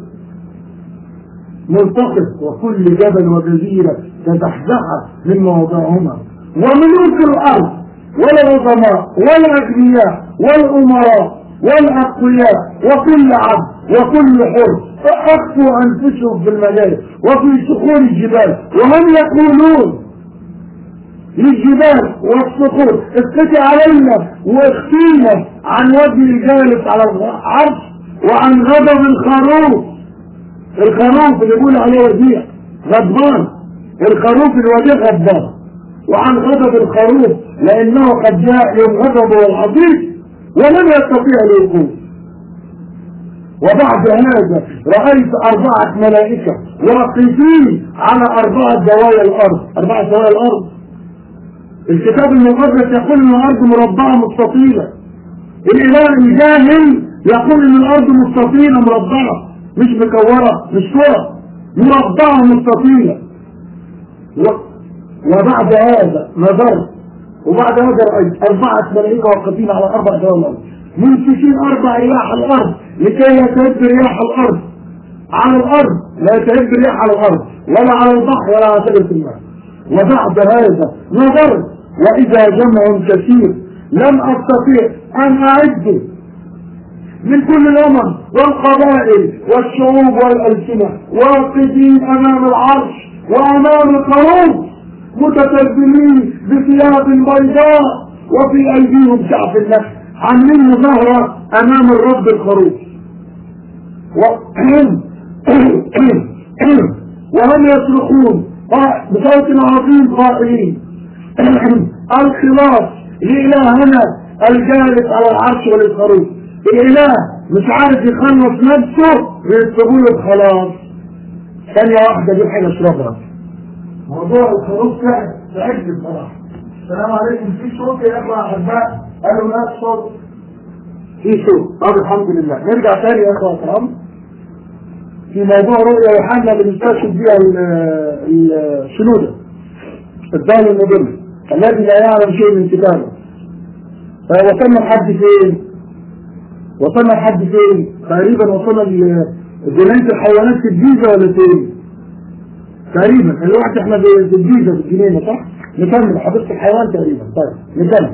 ملتقط، وكل جبل وجزيرة تزحزحت من مواضعهما، وملوك الأرض والعظماء والأغنياء والأمراء والأقوياء وكل عبد وكل حر أخفوا أنفسهم في المجال وفي صخور الجبال، وهم يقولون للجبال والصخور اسكتي علينا واخفينا عن وجه الجالس على العرش وعن غضب الخروف. الخروف اللي يقول عليه وديع غضبان، الخروف الوديع غضبان، وعن غضب الخروف لأنه قد جاء يوم غضبه العظيم ولم يستطيع الوقوف. وبعد هذا رأيت أربعة ملائكة واقفين على أربعة زوايا الأرض. أربعة زوايا الأرض الكتاب المقدس يقول ان الارض مربعة مستطيلة، الاله الجاهل يقول ان الارض مستطيلة مربعة مش مكورة مش كرة، مربعة مستطيلة. وبعد هذا نظرت وبعد هذا رأيت أربعة ملائكة واقفين على أربع زوايا الأرض ممسكين أربع رياح الأرض لكي يتهب رياح الأرض على الأرض، لا يتهب رياح على الأرض ولا على البحر ولا على سبيل الماء. وبعد هذا نظرت وإذا جمع كثير لم أستطيع أن أعد من كل الأمم والقبائل والشعوب والألسنة واقفين أمام العرش وأمام الخروف متتبلين بثياب بيضاء وفي أيديهم سعف النخل عاملين ظهرة أمام الرب الخروف، وهم يصرخون بصوت عظيم قائلين الخلاص لإلهنا الجالس على العرش وللخروف. الإله مش عارف يخلص نفسه ويكتبوا له الخلاص. ثانية واحدة دي حاجة اشربها. موضوع الخروف ده تعجب بصراحة. السلام عليكم، في صوت يا اخوة احباء؟ قالوا لا صوت. في صوت. طب الحمد لله. نرجع تاني يا اخوة الكرام في موضوع رؤيا يوحنا اللي بنستشهد بيها الشنودة الضال المضل الذي لا يعلم شيء من كتابه. وصلنا لحد فين؟ وصلنا لحد فين؟ تقريبا وصلنا لجنينة الحيوانات في الجيزة ولا فين؟ تقريبا الوقت احنا في الجيزة في الجنينة صح؟ نكمل حديقة الحيوان تقريبا. طيب نكمل.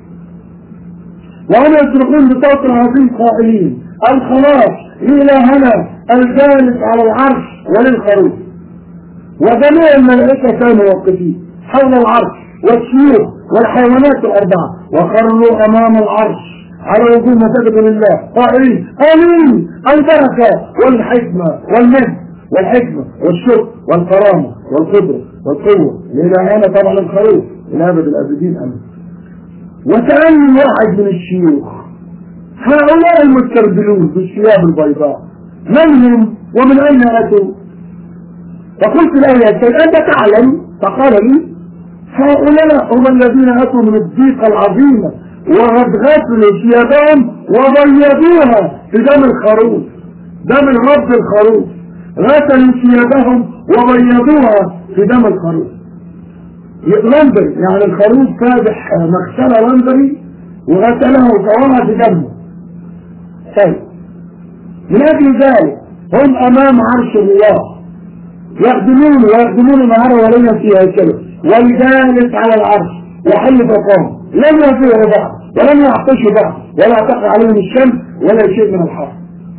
وهم يصرخون بصوت عظيم قائلين الخلاص لإلهنا الجالس على العرش وللخروف. وجميع الملائكة كانوا واقفين حول العرش والشيوخ والحيوانات الأربعة وخروا أمام العرش على وجوه مساجد لله قائلين آمين البركة والحكمة والمجد والحكمة والشكر والكرامة والقدرة والقوة لإلهنا طبعا الخروف إلى أبد الأبدين أمين. وسألني واحد من الشيوخ هؤلاء المسترجلون بالثياب البيضاء من هم ومن أين أتوا؟ فقلت له يا سيد أنت تعلم؟ فقال لي هؤلاء هم الذين أتوا من الضيقة العظيمة وقد غسلوا ثيابهم وبيضوها في دم الخروف، دم الرب الخروف، غسلوا ثيابهم وبيضوها في دم الخروف. لندري يعني الخروف فاتح مغسله لندري وغسله وطواه في دمه. طيب من أجل ذلك هم أمام عرش الله يخدمون ويخدمون نهار وليلا في هيكله والجالس على العرش وحل فقام لم يفيه بعض ولم يعطشوا بعض ولا تقع عليهم الشمس ولا شيء من الحر.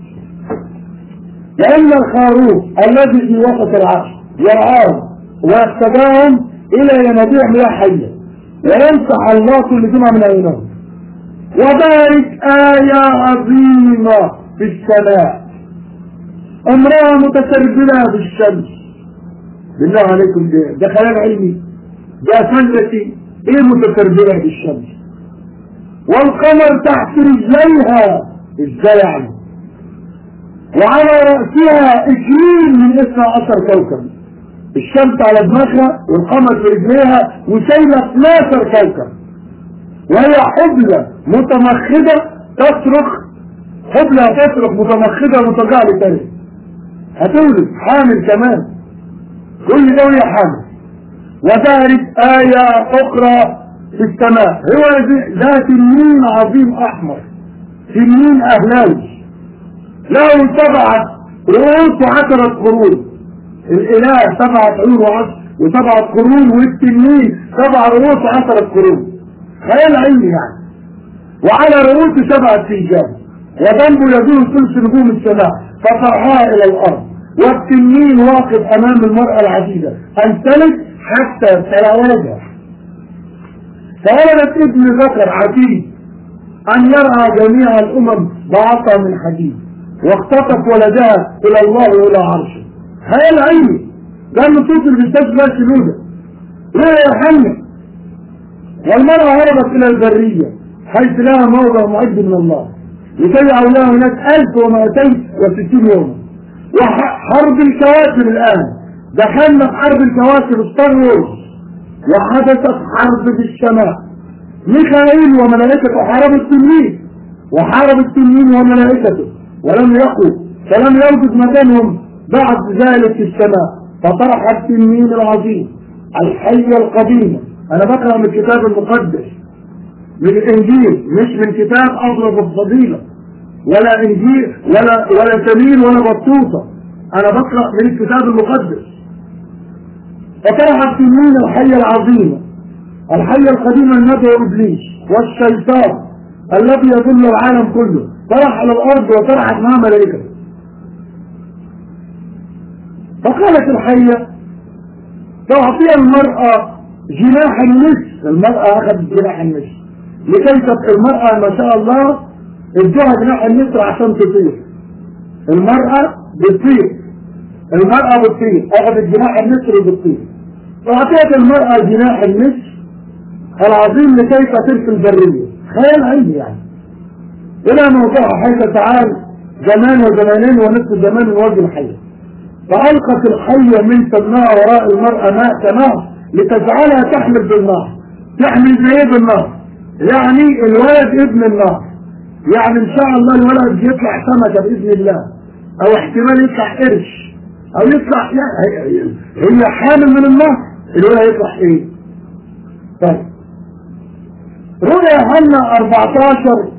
لأن الخروف الذي في وسط العرش يرعاهم ويقتداهم إلى ينابيع مياه حية ويمسح الله كل جمعة من عينهم. وذلك آية عظيمة في السماء امرأة متسربلة بالشمس. بالله عليكم ده, ده خيال علمي، ده فلسفي. ايه متسربلة بالشمس؟ والقمر تحت رجليها ازاي يعني؟ وعلى رأسها اكليل من اثنى عشر كوكب. الشمس على دماغها والقمر في رجليها وشايلة اثني عشر كوكب، وهي حبلة متمخدة تصرخ، حبلة تصرخ متمخدة متجعلة تاني، هتولد حامل كمان، كل ده وهي حامل. وذلك آية أخرى في السماء هو ذات تنين عظيم أحمر، تنين أهلاوي له سبعة رؤوس وعشرة قرون. الإله سبعة عيون وسبعة قرون، والتنين سبع رؤوس وعشرة قرون. خيال علمي يعني. وعلى رؤوس سبعة سجاد وذنبه يدور ثلث نجوم السماء فصرها إلى الأرض. والتنين واقف أمام المرأة العزيزة أن تلد حتى تتزوجها. فولدت ابن ذكر عتيد أن يرعى جميع الأمم بعصا من حديد، واختطف ولدها إلى الله وإلى عرشه. خيال علمي. لأن صوت البنتاج لا شنودة لا يحمل. والمرأة هربت إلى البرية حيث لها موضع معد من الله لكي يعولها هناك ألف ومئتين وستين يوما. وحرب الكواكب الآن دخلنا في حرب الكواكب ستار وورز، وحدثت حرب في السماء. ميخائيل وملائكته حاربوا التنين، وحارب التنين وملائكته ولم يقوا، فلم يوجد مكانهم بعد ذلك في السماء. فطرح التنين العظيم الحية القديمة. أنا بقرأ من الكتاب المقدس من الإنجيل، مش من كتاب أضرب الفضيلة ولا إنجيل ولا ولا تميل ولا بطوطة. أنا بقرأ من الكتاب المقدس. فطرح التنين الحية العظيمة الحية القديمة النبي إبليس والشيطان الذي يضل العالم كله، طرح على الأرض وطرحت معها ملائكة. فقالت الحية تعطي المرأة جناح النسر. المرأة أخذت جناح النسر لكي تبقى المرأة ما شاء الله ادوها جناح النسر عشان تطير. المرأة بتطير، المرأة بتطير، أخذت جناح النسر وبتطير. فأعطيت المرأة جناح النسر العظيم لكي تطير في البرية. خيال علمي يعني. إلى موضوعها حيث تعال زمان وزمانين ونصف زمان من وجه الحية. فألقت الحية من فمها وراء المرأة ماء كنار لتجعلها تحمل بالنار. تحمل زي بالنار يعني الولد ابن النار، يعني ان شاء الله الولد يطلع سمكة بإذن الله، او احتمال يطلع قرش، او يطلع هي حامل من النار، الولد يطلع ايه؟ طيب رؤيا يوحنا أربعتاشر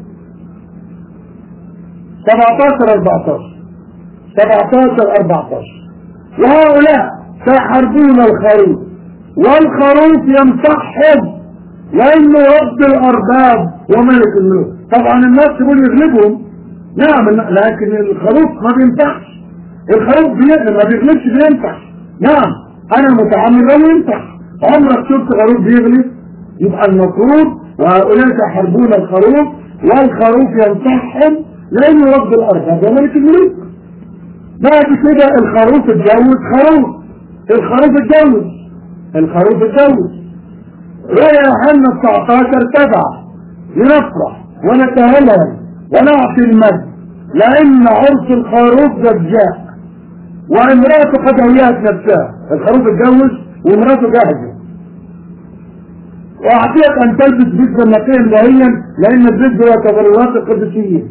سبعتاشر أربعتاشر سبعتاشر أربعتاشر وهؤلاء سيحاربون الخروف والخروف يمسحهم لأنه رب الأرباب وملك الملوك. طبعا الناس يقول يغلبهم، نعم، لكن الخروف ما بينفعش. الخروف ما بيغلبش، بينفع. نعم أنا متعمد لو ينفع. عمرك شفت خروف بيغلب؟ يبقى المفروض وهؤلاء يحاربون الخروف والخروف ينصحهم لأنه رب الأرض، هذا ملك الملوك. بعد كده الخروف اتجوز خروف، الخروف اتجوز الخروف اتجوز رؤيا يوحنا تسعتاشر تبع لنفرح ونتهلل ونعطي المجد لأن عرس الخروف قد جاء وامراته قد هيأت نفسها. الخروف اتجوز وامراته جاهزة، واعطيك ان تلبس بيت نقيا لهيا لان البيت هو تبريرات القدسيين.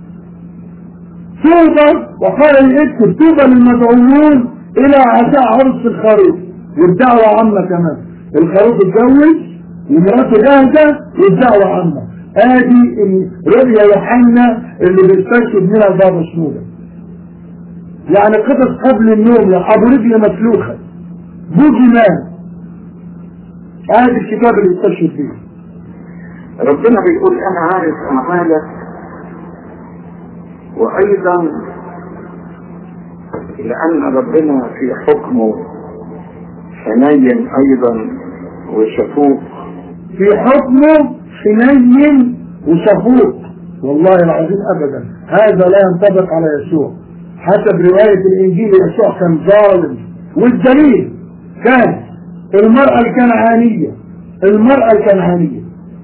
توبة وقال يكتب توبة للمدعوين الى عشاء عرس الخروف، والدعوة عامة كمان. الخروف اتجوز ومراته جاهزة والدعوة عامة. ادي رؤيا يوحنا اللي بيستشهد منها بابا شنودة، يعني قصص قبل النوم يا ابو رجل مسلوخة بوجي مان. هذا الكتاب اللي يستشهد فيه. ربنا بيقول انا عارف اعمالك، وايضا لان ربنا في حكمه حنين ايضا وشفوق. في حكمه حنين وشفوق، والله العظيم ابدا هذا لا ينطبق على يسوع. حسب رواية الانجيل يسوع كان ظالم، والدليل كان المرأة الكنعانية المرأة الكنعانية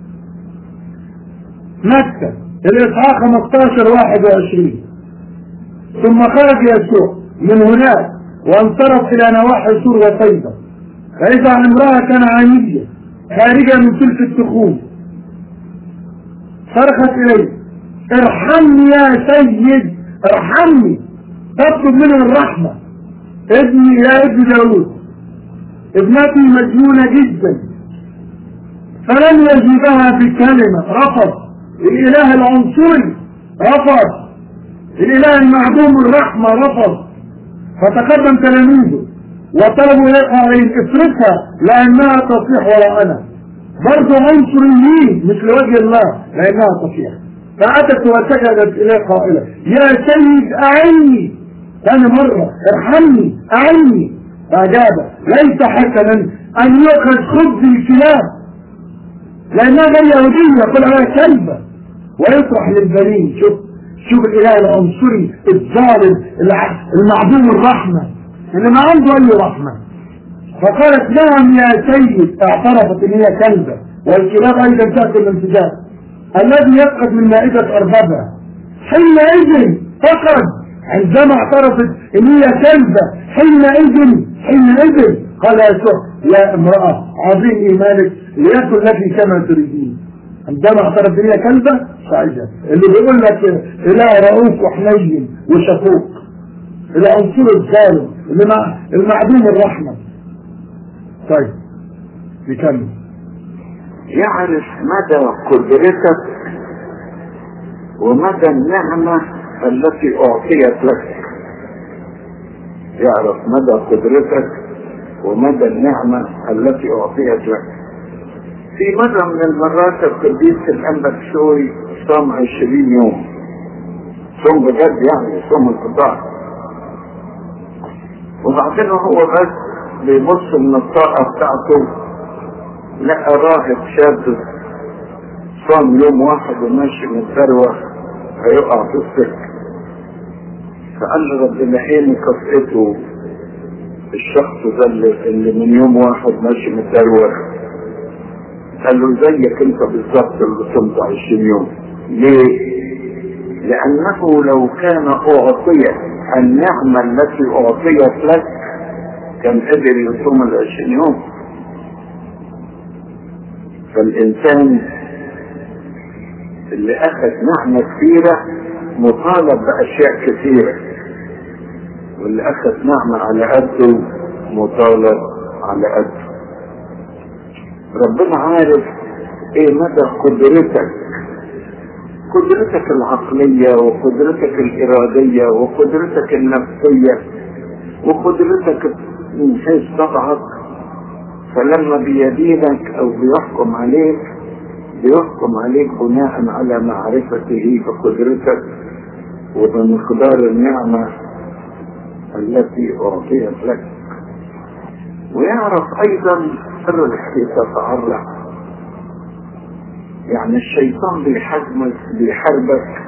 مكة الإصحاح خمستاشر واحد وعشرين. ثم خرج يسوع من هناك وانصرف إلى نواحي سور وطيبة، فإذا امرأة كنعانية خارجة من تلك التخوم صرخت إليه ارحمني يا سيد ارحمني، تطلب منه الرحمة. ابني يا ابن داود ابنتي مجنونة جدا. فلم يجيبها بكلمة، رفض. الإله العنصري رفض، الإله المعدوم الرحمة رفض. فتقدم تلاميذه وطلبوا إليه اتركها لأنها تصيح ولا أنا. برضه عنصريين مثل وجه الله لأنها تصيح. فأتت وسجدت إليه قائلة يا سيد أعني، ثاني مرة ارحمني أعني. فأجاب ليس حسنا أن يؤخذ خبز الكلاب، لأنها غير يهودية يقول عليها كلبة، ويطرح للبنين. شوف شوف الإله العنصري الظالم المعدوم الرحمة اللي ما عنده أي رحمة. فقالت نعم يا سيد، اعترفت إن هي كلبة، والكلاب أيضا تأكل الانتجاب الذي يفقد من مائدة أربابها. حينئذ فقد عندما اعترفت إن هي كلبة حينئذ حينئذ قال يسوع يا امرأة عظيم إيمانك ليكن لك كما تريدين. عندما اعترفت إن هي كلبة سعيدة. اللي بيقول لك إله رؤوف وحنين وشفوق، العنصر الظالم اللي مع المعدوم الرحمة. طيب بكمل. يعرف مدى قدرتك ومدى النعمة التي أعطيت لك. يعرف مدى قدرتك ومدى النعمة التي أعطيت لك. في مرة من المرات القديس الأنبا بشوي صام عشرين يوم، صوم بجد يعني صوم القضاء. وبعدين هو بس بيبص من الطاقة بتاعته لقى راهب شاب صام يوم واحد وماشي من الثروة هيقع في السكة. فقال له ربنا ايه مكافئته الشخص ده اللي من يوم واحد ماشي من الثروة؟ قال له زيك انت بالظبط اللي صمت عشرين يوم. ليه؟ لأنه لو كان أعطي النعمة التي أعطيت لك كان قدر يصوم العشرين يوم. فالإنسان اللي أخذ نعمة كثيرة مطالب بأشياء كثيرة، واللي أخذ نعمة على قده مطالب على قده. ربنا عارف ايه مدى قدرتك، قدرتك العقلية وقدرتك الإرادية وقدرتك النفسية وقدرتك من حيث طبعك. فلما بيدينك او بيحكم عليك بيحكم عليك بناء على معرفته بقدرتك وبمقدار النعمة التي أعطيت لك. ويعرف ايضا سرك في تتعرع يعني الشيطان بيحاربك بيحاربك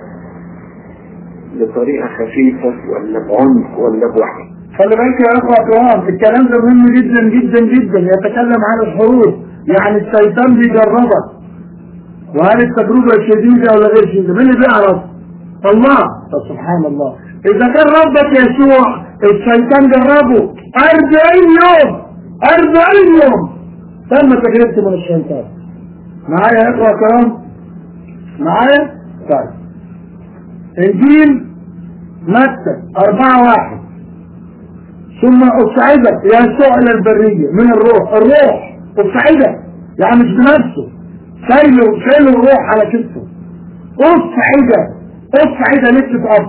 بطريقة خفيفة ولا بعنف ولا بوحي. خلي بالك يا اخوة اكرام، الكلام ده مهم جدا جدا جدا. يتكلم عن الحروب، يعني الشيطان بيجربك، وهل التجربة شديدة ولا غير شديدة؟ مين اللي بيعرف؟ الله. فسبحان الله، اذا كان ربك يسوع الشيطان جربه أربعين يوم، أربعين يوم تم تجربته من الشيطان. معايا يا اخوة اكرام؟ معايا؟ طيب انجيل متى أربعة واحد، ثم أصعدت يسوع إلى البرية من الروح. الروح أصعدت يعني مش بنفسه، شايله شايله الروح على كتفه. أصعدت أصعدت لسه أب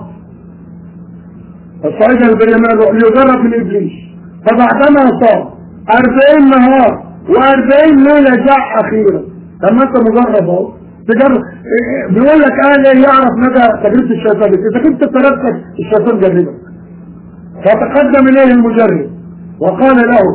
أصعدت البرية من الروح ليجرب من إبليس. فبعدما صار أربعين نهار وأربعين ليلة جاء أخيرا. لما أنت مجرب أهو تجرب، بيقول لك أنا يعرف مدى تجربة الشيطان. إذا كنت تركت الشيطان جربك. فتقدم إليه المجرب وقال له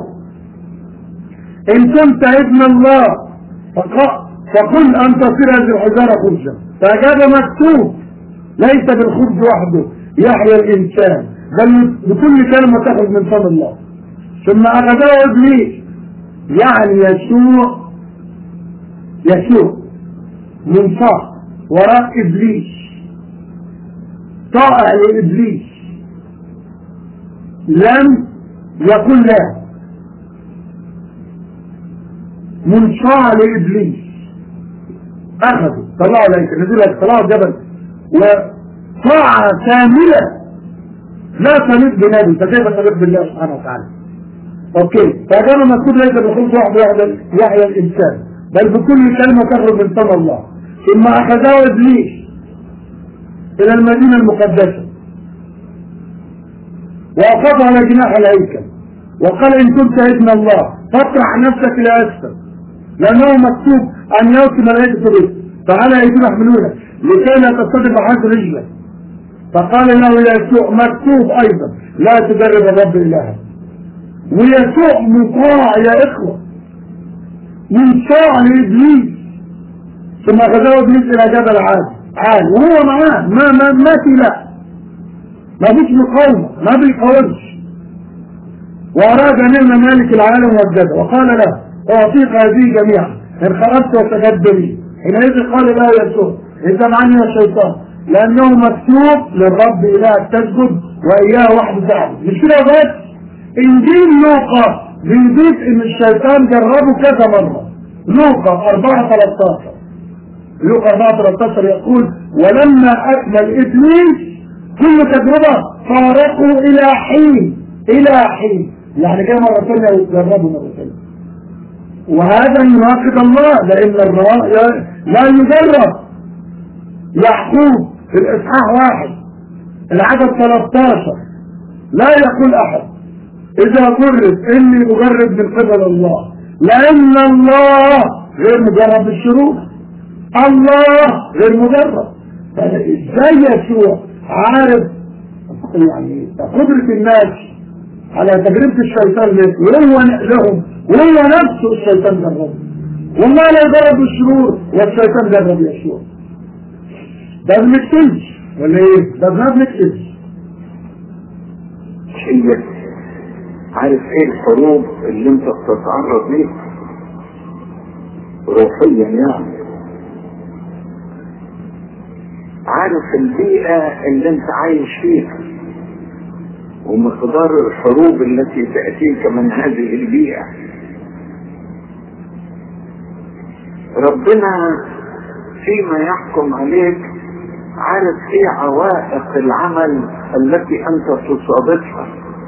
إن كنت ابن الله فقل أن تصير هذه الحجارة خبزا. فأجاب مكتوب ليس بالخبز وحده يحيى الإنسان بل بكل كلمة تخرج من فم الله. ثم أخذه إبليس، يعني يسوع يسوع منصاع وراء إبليس، طائع لإبليس، لم يقل لا، منصاع لإبليس. أخذوا طلعوا عليك نزلوا طلعوا الجبل وطاعة كاملة لا تليق بنبي، فكيف تليق بالله سبحانه وتعالى؟ اوكي، فكان مكتوب ليس بخلص واحد يحيى الإنسان بل بكل كلمة تخرج من فم الله. ثم أخذه إبليس إلى المدينة المقدسة وأخذ على جناح الهيكل وقال إن كنت ابن الله فاطرح نفسك إلى أسفل لأنه مكتوب أن يوصي ملائكة به فعلى أيديهم يحملونك لكي لا تصطدم بحد رجلك. فقال له يسوع مكتوب أيضا لا تجرب الرب إلهك. ويسوع مطاع يا إخوة، منصاع لإبليس. ثم أخذه إبليس إلى جبل عالي عالي وهو معاه ما ما ما في لا ما فيش مقاومة، ما بيقاومش. وأراد أن يمنع مالك العالم والجد وقال له أعطيك هذه جميعا إن خرجت وسجدت لي. حينئذ قال له يسوع إذا عني يا شيطان لأنه مكتوب للرب إلهك تسجد وإياه وحده تعبد. مش كده بس، إنجيل لوقا بيضيف إن الشيطان جربه كذا مرة. لوقا أربعة ثلاثة عشر، لوقا أربعة ثلاثة عشر يقول ولما أكمل إبليس كل تجربة فارقوا إلى حين إلى حين، يعني كده مرة ثانية وجربوا مرة ثانية. وهذا يناقض الله لأن الرأي لا يجرب. يعقوب في الإصحاح واحد العدد ثلاثة عشر لا يقول أحد إذا جرب إني مجرب من قبل الله، لأن الله غير مجرب بالشرور، الله غير مجرب. إزاي يسوع عارف يعني قدرة الناس على تجربة الشيطان وهو لهم وهو نفسه الشيطان جرب، والله لا يجرب بالشرور والشيطان جرب يسوع. ده بنكتبش ولا ايه؟ ده ما بنكتبش. هي عارف ايه الحروب اللي انت بتتعرض ليها روحيا؟ يعني عارف البيئة اللي انت عايش فيها ومقدار الحروب التي تأتيك من هذه البيئة. ربنا فيما يحكم عليك عارف ايه عوائق العمل التي انت تصادفها.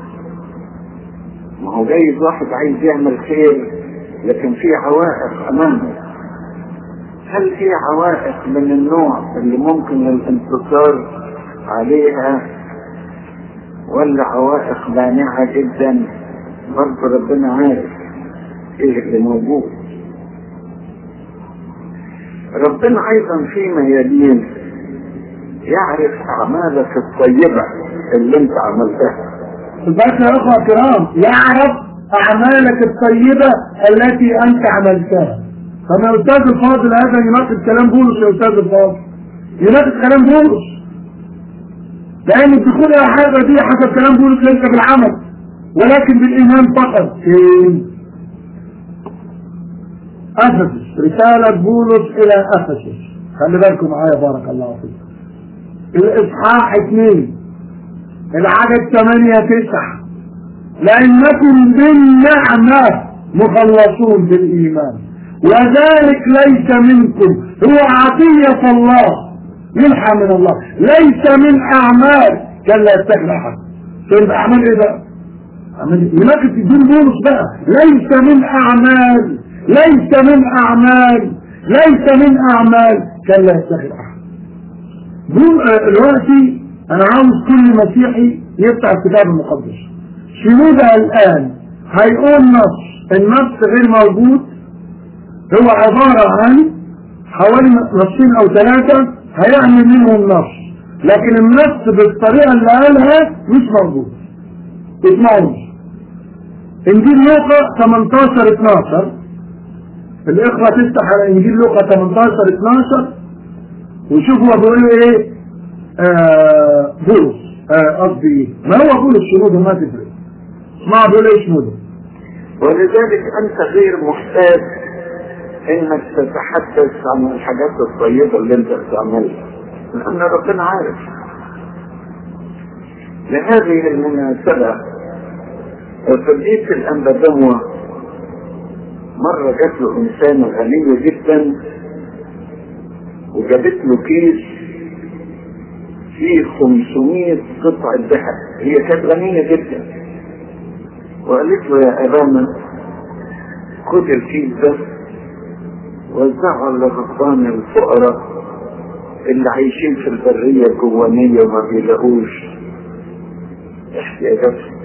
ما هو جايز واحد عايز يعمل خير لكن في عوائق امامه. هل في عوائق من النوع اللي ممكن الانتصار عليها ولا عوائق مانعة جدا؟ برضه ربنا عارف ايه اللي موجود. ربنا ايضا فيما يليه يعرف اعمالك الطيبة اللي انت عملتها. بس يا اخوة الكرام، يعرف اعمالك الطيبة التي انت عملتها. طب يا استاذ الفاضل هذا يناقض كلام بولس يا استاذ الفاضل، يناقض كلام بولس، لان الدخول الى حاجه دي حسب كلام بولس ليس بالعمل ولكن بالايمان فقط. فين؟ افسس، رساله بولس الى افسس، خلي بالكم معايا بارك الله فيكم. الاصحاح اثنين العدد ثمانية تسعة، لأنكم بالنعمة مخلصون بالإيمان وذلك ليس منكم، هو عطية الله منحة من الله، ليس من أعمال كلا يستغنى أحد. طيب أعمال إيه بقى؟ هناك الدين بولس بقى، ليس من أعمال، ليس من أعمال، ليس من أعمال كلا يستغنى أحد. دلوقتي أنا عاوز كل مسيحي يفتح الكتاب المقدس. شنودة الآن هيقول نص، النص غير موجود، هو عبارة عن حوالي نصين أو ثلاثة هيعمل منهم نص، لكن النص بالطريقة اللي قالها مش موجود. اسمعوا إنجيل لوقا ثمانية عشر اثناشر، الإخوة تفتح على إنجيل لوقا ثمانية عشر اثناشر وشوفوا بيقولوا إيه. آه بولس قصدي آه ما هو بولس شنودة ما تفرق، اسمعوا بيقول إيه شنودة. ولذلك أنت غير محتاج إنك تتحدث عن الحاجات الطيبة اللي أنت بتعملها، لأن ربنا عارف. لهذه المناسبة القديس الأنبابوة مرة جات له إنسانة غنية جدا وجابت له كيس فيه خمسمائة قطعة ذهب، هي كانت غنية جدا، وقالت له يا أبانا خد الكيس ده وزعه على الرهبان الفقراء اللي عايشين في البرية الجوانية وما بيلاقوش احتياجاتهم.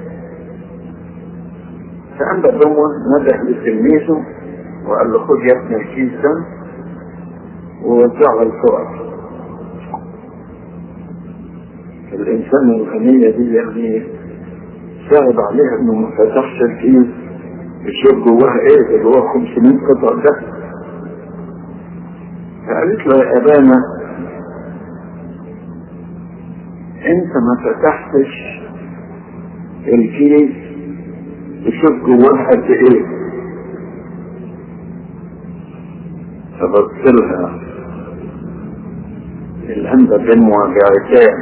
فأنبابوة نده لتلميذه وقال له خد يا ابني الكيس ده ووزعه على الفقراء. الإنسان الغنية دي يعني صعب عليها إنه ما فتحش الكيس يشوف جواها إيه اللي هو خمسمائة قطعة ذهب. فقالت له يا أبانا أنت ما فتحتش الكيس يشوف جواها قد إيه. فبص لها الأنبابوة بعتاب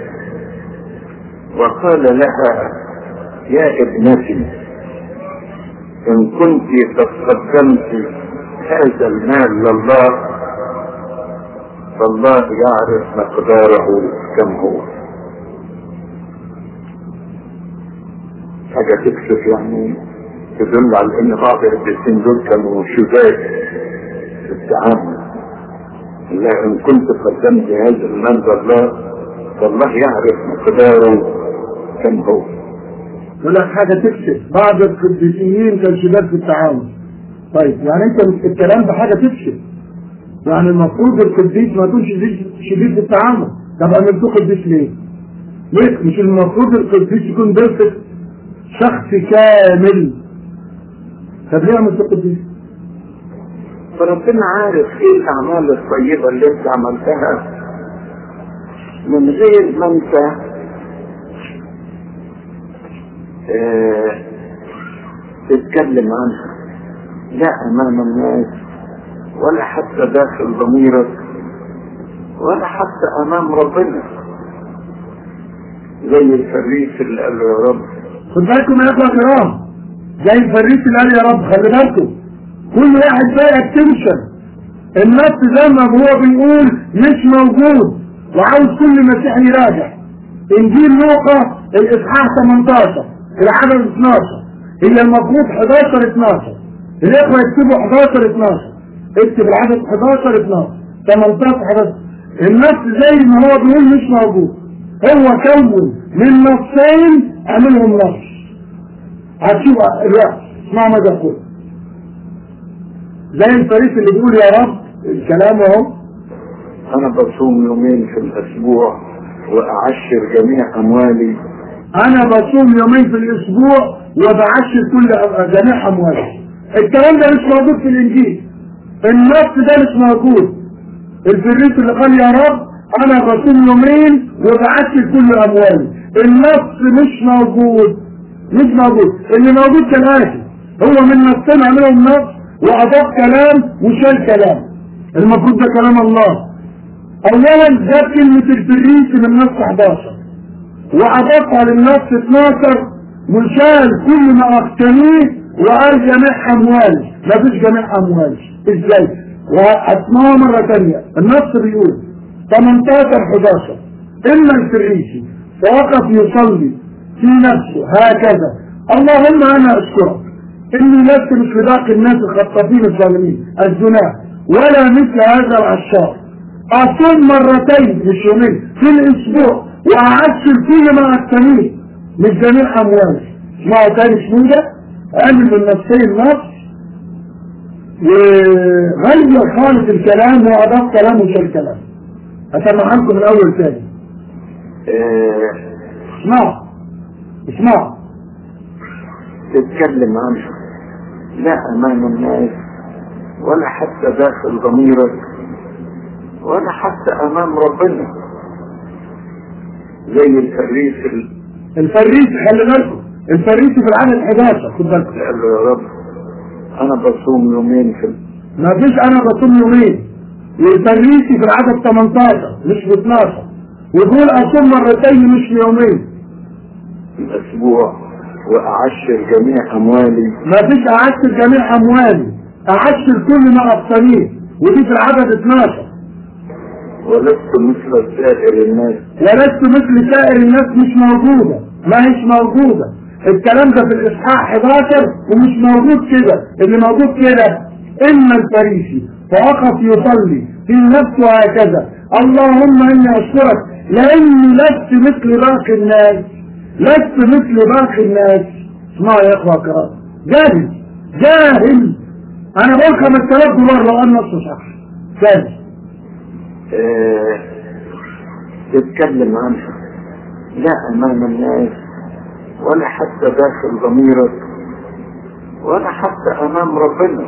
وقال لها يا ابنتي إن كنت قد قدمت هذا المال لله فالله يعرف مقداره كم هو. حاجة تكشف يعني تدل على ان بعض القديسين دول كانوا شداد في التعامل. لا ان كنت قدمت هذا المال لله فالله يعرف مقداره كم هو. يقول لك حاجة تكشف بعض القديسين كانوا شداد في التعامل. طيب يعني انت الكلام ده حاجة تكشف، يعني المفروض القديس ما يكونش شديد في التعامل. طب عملتوه قديس ليه؟ ليه؟ مش المفروض القديس يكون بيرفكت شخص كامل؟ طب ليه عملتوه قديس؟ فربنا عارف ايه الاعمال الطيبة اللي انت عملتها من غير ما انت اه تتكلم عنها لا امام الناس ولا حتى داخل ضميرك ولا حتى امام ربنا، زي الفريس اللي قال له يا رب. خد بالكم يا اخوة كرام، زي الفريس اللي قال يا رب. خلي بالكم كل واحد بقى اتنشن النص زي ما هو بيقول مش موجود، وعاوز كل مسيحي يراجع انجيل لوقا الاصحاح ثمانية عشر العدد اثناشر، هي المفروض حداشر اثناشر، الاخوة يكتبوا حداشر اثناشر، اكتب العدد حداشر اثناشر ثمانية عشر حداشر. النص زي ما هو بيقول مش موجود، هو كون من نصين اعملهم نص. هتشوف الوقت اسمعوا ماذا يقول. زي الفريق اللي بيقول يا رب الكلام اهو. انا بصوم يومين في الاسبوع واعشر جميع اموالي. انا بصوم يومين في الاسبوع وبعشر كل جميع اموالي. الكلام ده مش موجود في الانجيل. النص ده مش موجود. الفريق اللي قال يا رب انا بصوم يومين وبعت كل اموالي، النص مش موجود، مش موجود. اللي موجود كالآتي: هو من نصين عملهم نص واضاف كلام وشال كلام. المفروض ده كلام الله. اولا جاب كلمة الفريق من نص احداشر واضافها للنص اتناشر وشال كل ما اقتنيه وقال جميع اموالي. ما فيش جميع اموالي ازاي؟ واسمعها مرة تانية. النص بيقول تمنتاشر حداشر: اما الفريسي فوقف يصلي في نفسه هكذا: اللهم انا اشكرك اني لست مثل باقي الناس الخطافين الظالمين الزناه ولا مثل هذا العشار، اصوم مرتين مش يومين في الاسبوع واعشر كل ما اقتنيه مش جميع اموالي. اسمعوا تاني شنو ده؟ اقلل من نصين نص وغير خالص الكلام واضاف كلام وشال كلام. اسمعها لكم من الاول تاني. اسمعوا اسمعوا. تتكلم عنه لا امام الناس ولا حتى داخل ضميرك ولا حتى امام ربنا، زي الفريس ال... الفريس خلي بالكم، الفريس في العدد حداشر خد بالكم. قال له يا رب انا بصوم يومين في ما فيش انا بصوم يومين. والفريسي في العدد تمنتاشر مش في اتناشر ويقول اصوم مرتين مش يومين الاسبوع واعشر جميع اموالي. ما فيش اعشر جميع اموالي، اعشر كل ما اقتنيه ودي في العدد اتناشر. ولست مثل سائر الناس ولست مثل سائر الناس مش موجودة، ما هيش موجودة. الكلام ده في الاصحاح حداشر ومش موجود كده. اللي موجود كده اما الفريسي فوقف يصلي في نفسه هكذا: اللهم اني اشكرك لاني لست مثل باقي الناس، لست مثل باقي الناس. اسمعوا يا اخوة الكرام، جاهل جاهل. انا بقول خمسة آلاف دولار لو انا نص صح. جاهل. اه تتكلم عنها لا امام الناس ولا حتى داخل ضميرك ولا حتى امام ربنا،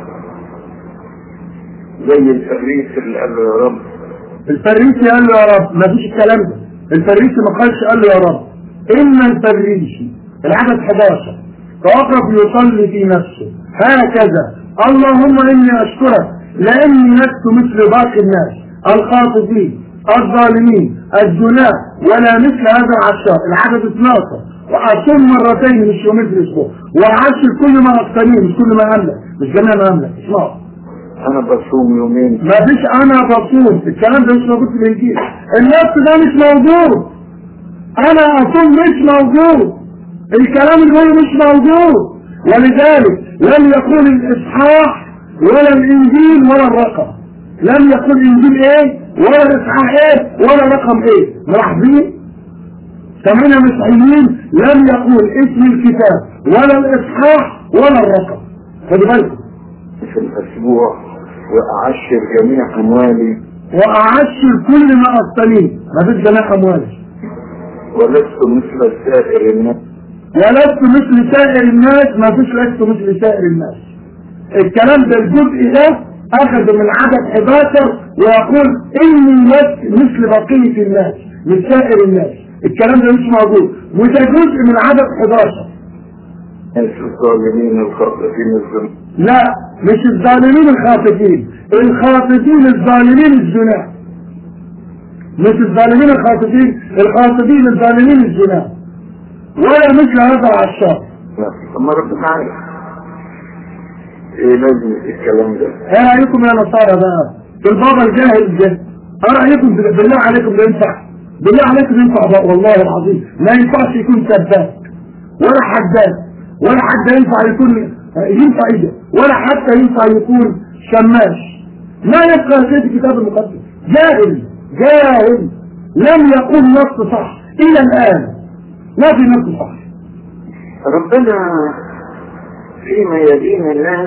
زي الفريس اللي قال له يا رب. الفريسي قال له يا رب، ما فيش الكلام ده. الفريسي ما قالش قال له يا رب. اما الفريسي العدد حداشر فوقف يصلي في نفسه هكذا: اللهم اني اشكرك لاني لست مثل باقي الناس الخاطئين الظالمين الزناه ولا مثل هذا العشار. العدد اتناشر: واصوم مرتين مش يومين في الاسبوع واعشر كل ما اقتنيه مش كل ما املك مش جميع ما املك. اسمعوا، انا بصوم يومين. ما فيش انا بصوم. الكلام ده مش موجود في الانجيل. النص ده مش موجود. انا اصوم مش موجود. الكلام اللي هو مش موجود. ولذلك لم يكن الاصحاح ولا الانجيل ولا الرقم. لم يكن الانجيل ايه ولا الاصحاح ايه ولا الرقم ايه. ملاحظين؟ سمعنا مسيحيين لم يقول اسم الكتاب ولا الاصحاح ولا الرقم. خدوا بالكم. في الاسبوع واعشر جميع اموالي واعشر كل ما اقتنيه ما فيش جميع اموالي. ولست مثل سائر الناس ولست مثل سائر الناس ما فيش لست مثل سائر الناس. الكلام ده الجزء ده اخذ من عدد حداشر ويقول اني لست مثل بقية الناس من سائر الناس. الكلام ده مش موجود وده جزء من عدد حداشر. الظالمين الخاطئين الزنا. لا مش الظالمين الخاطئين، الخاطئين الظالمين الزنا. مش الظالمين الخاطئين، الخاطئين الظالمين الزنا ولا مثل هذا العشار. لا ما ربنا عارف ايه لازم الكلام ده. ايه رايكم يا نصارى بقى في البابا الجاهل ده؟ ايه رايكم بالله عليكم ده ينفع؟ بالله عليكم ينفع بقى والله العظيم ما ينفعش يكون سباك ولا حداد ولا حتى ينفع يكون ينفع ايه ولا حتى ينفع يكون شماش. ما يبقى في الكتاب المقدس. جاهل جاهل لم يقول نص صح الى الان، ما في نص صح. ربنا فيما يدين الناس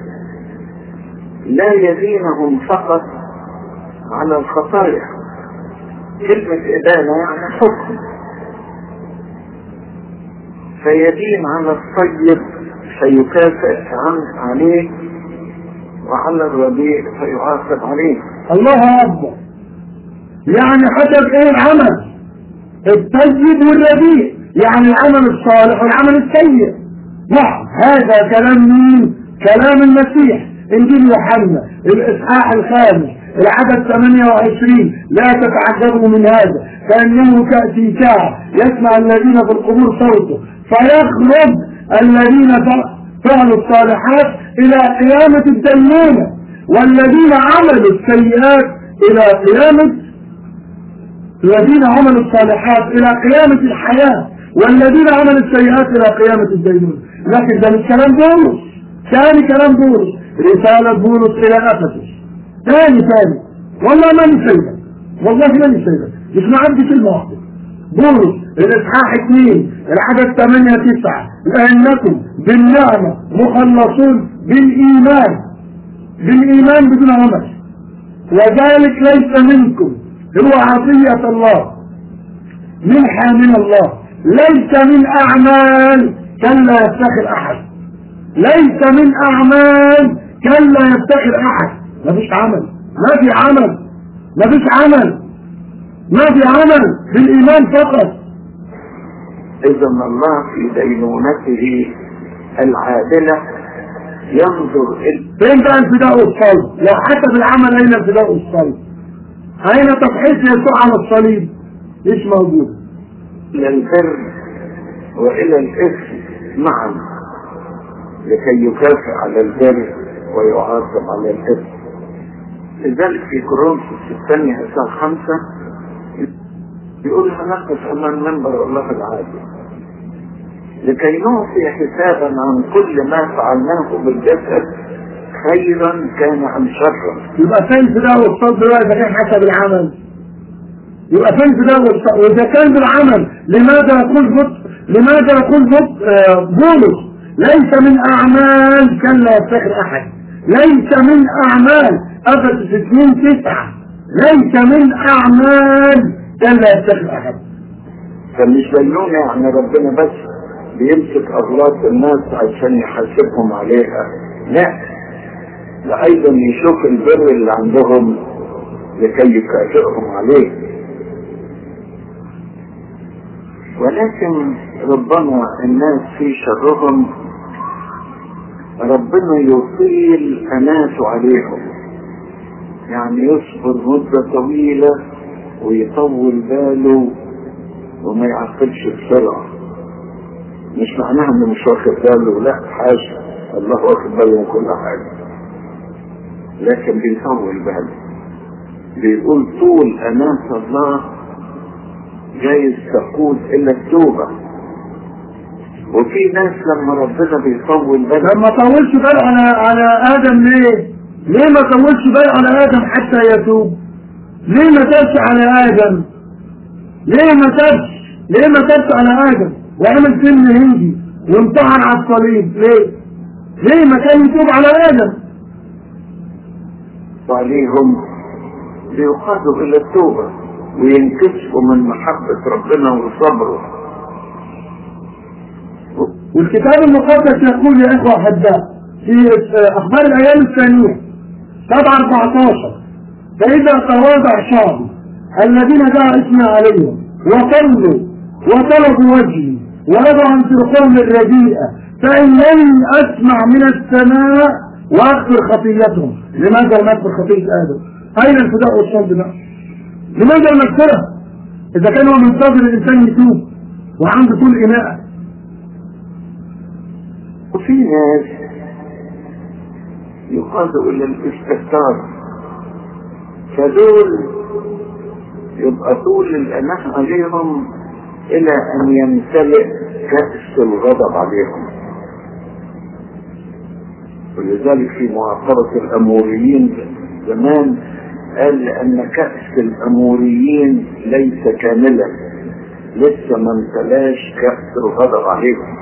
لا يدينهم فقط على الخطايا. كلمة إدانة يعني حكم، فيدين على الطيب فيكافئ عنه عليه وعلى الرديء فيعاقب عليه. الله أكبر. يعني حسب ايه العمل؟ الطيب والرديء، يعني العمل الصالح والعمل السيء. نعم، هذا كلام مين؟ كلام المسيح. انجيل يوحنا الاصحاح الخامس العدد ثمانية وعشرين: لا تتعجبوا من هذا فانه تأتي ساعة يسمع الذين في القبور صوته فيخرج الذين فعلوا الصالحات الى قيامة الدينونة، والذين عملوا السيئات الى قيامة الذين عملوا الصالحات الى قيامة الحياة، والذين عملوا السيئات الى قيامة الدينونة. لكن ده مش كلام بولس، ثاني كلام بولس، رسالة بولس الى افسس، ثاني ثاني والله ماني سيدة، والله ماني سيدة، مش معدي كلمة واحدة. بولس الاصحاح اثنين العدد ثمانية تسعة: لأنكم بالنعمة مخلصون بالإيمان، بالإيمان بدون عمل، وذلك ليس منكم، هو عطية الله، منحة من الله، ليس من أعمال كلا يفتخر أحد، ليس من أعمال كلا يفتخر أحد. ما فيش عمل، ما في عمل، ما فيش عمل، ما في عمل، بالإيمان فقط. إذا الله في دينونته العادلة ينظر فين بقى الفداء والصلب؟ لو حسب العمل أين الفداء والصلب؟ أين تضحية يسوع على الصليب؟ مش موجود. إلى البر وإلى الإثم معا لكي يكافئ على البر ويعاقب على الإثم. لذلك في كورنثوس الثانية إصحاح خمسة يقول هنقف أمام منبر الله العادل لكي نعطي حسابا عن كل ما فعلناه بالجسد خيرا كان أم شرا. يبقى فين فداء والصلب بقى إذا كان حسب العمل؟ يبقى فين فداء والصلب؟ وإذا كان بالعمل لماذا يقول بط لماذا يقول بط آه بولس ليس من أعمال كان لا يفتخر أحد، ليس من أعمال أفسس اثنين تسعة، ليس من أعمال كان لا يفتخر أحد. فمش بينون يعني ربنا بس بيمسك أغلاط الناس عشان يحاسبهم عليها، لا، لا أيضا يشوف البر اللي عندهم لكي يكافئهم عليه. ولكن ربما الناس في شرهم ربنا يطيل أناته عليهم، يعني يصبر مدة طويلة ويطول باله وما يعقلش بسرعة. مش معناها انه مش واخد باله، لا حاشا، الله واخد باله من كل حاجة، لكن بيطول باله. بيقول طول أناة الله جايز تقود إلى التوبة. وفي ناس لما ربنا بيطول باله، لما طولش باله على على آدم ليه؟ ليه ما طولش باله على آدم حتى يتوب؟ ليه ما تابش على آدم؟ ليه ما تابش؟ ليه ما تابش على آدم؟ وعمل فيلم هندي وانتحر على الصليب، ليه؟ ليه ما كان يتوب على آدم؟ وعليهم بيقادوا إلى التوبة وينكشفوا من محبة ربنا وصبره. والكتاب المقدس يقول يا إخوة أحباء في أخبار الأيام الثانية سبعة أربعة عشر: فإذا تواضع شعبي الذين دعا اسمي عليهم وصلوا وطلبوا وجهي ووضعوا عن طرقهم الرديئة فإنني أسمع من السماء وأغفر خطيتهم. لماذا لم أغفر خطية آدم؟ أين الفداء والصلب بقى؟ لماذا المغفرة؟ إذا كان هو منتظر الإنسان يتوب وعنده طول إناء. وفي ناس يقادوا إلى الاستهتار، فدول يبقى طول الأناة عليهم إلى أن يمتلئ كأس الغضب عليهم. ولذلك في معاقبة الأموريين زمان قال لأن كأس الأموريين ليس كاملا، لسه ما امتلاش كأس الغضب عليهم.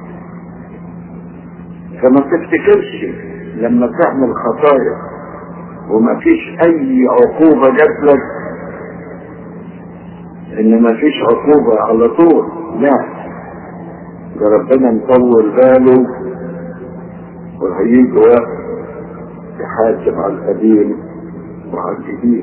فما تفتكرش لما تعمل خطايا وما فيش أي عقوبة جات لك إن ما فيش عقوبة على طول، لا، ده ربنا مطول باله وهيجي وقت يحاسب على القديم وعلى الجديد.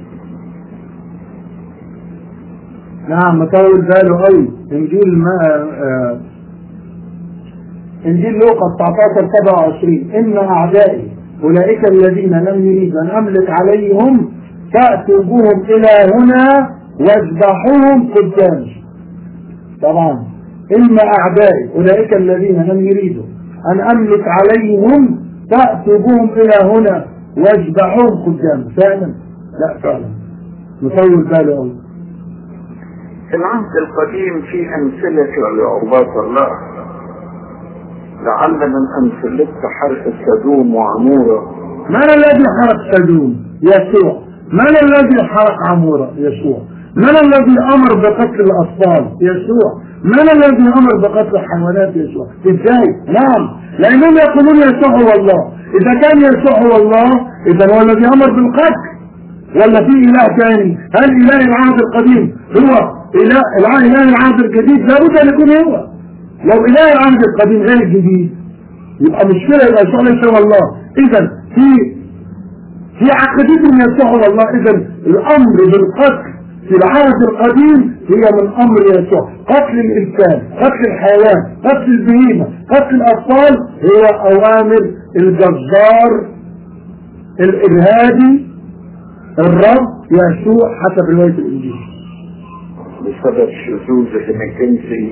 نعم مطول باله قوي. انجيل ما آه انجيل لوقا تسعتاشر سبعة وعشرين ان اعدائي اولئك الذين لم يريد ان املك عليهم فاتوا بهم الى هنا واذبحوهم قدامي. طبعا اما اعدائي اولئك الذين لم يريدوا ان املك عليهم فاتوا بهم الى هنا واذبحوهم قدامي. فعلا؟ لا فعلا مطول باله قوي. في العهد القديم في امثله لعقوبات الله، لعل من امثلتها حرق سدوم وعموره. من الذي حرق سدوم؟ يسوع. من الذي حرق عموره؟ يسوع. من الذي امر بقتل الاطفال؟ يسوع. من الذي امر بقتل الحيوانات؟ يسوع. ازاي؟ نعم لانهم يقولون يسوع هو الله. اذا كان يسوع هو الله اذا هو الذي امر بالقتل، ولا في اله ثاني؟ هل اله العهد القديم هو اله اله العهد الجديد؟ لابد ان يكون هو. لو اله العهد القديم غير الجديد يبقى مشكله، يبقى يسوع ليس هو الله. اذا في في عقيدتهم يسوع هو الله. اذا الامر بالقتل في العهد القديم هي من امر يسوع. قتل الانسان، قتل الحيوان، قتل البهيمه، قتل الاطفال هي اوامر الجزار الارهابي الرب يسوع حسب روايه الانجيل. بسبب شذوذه المكنسي،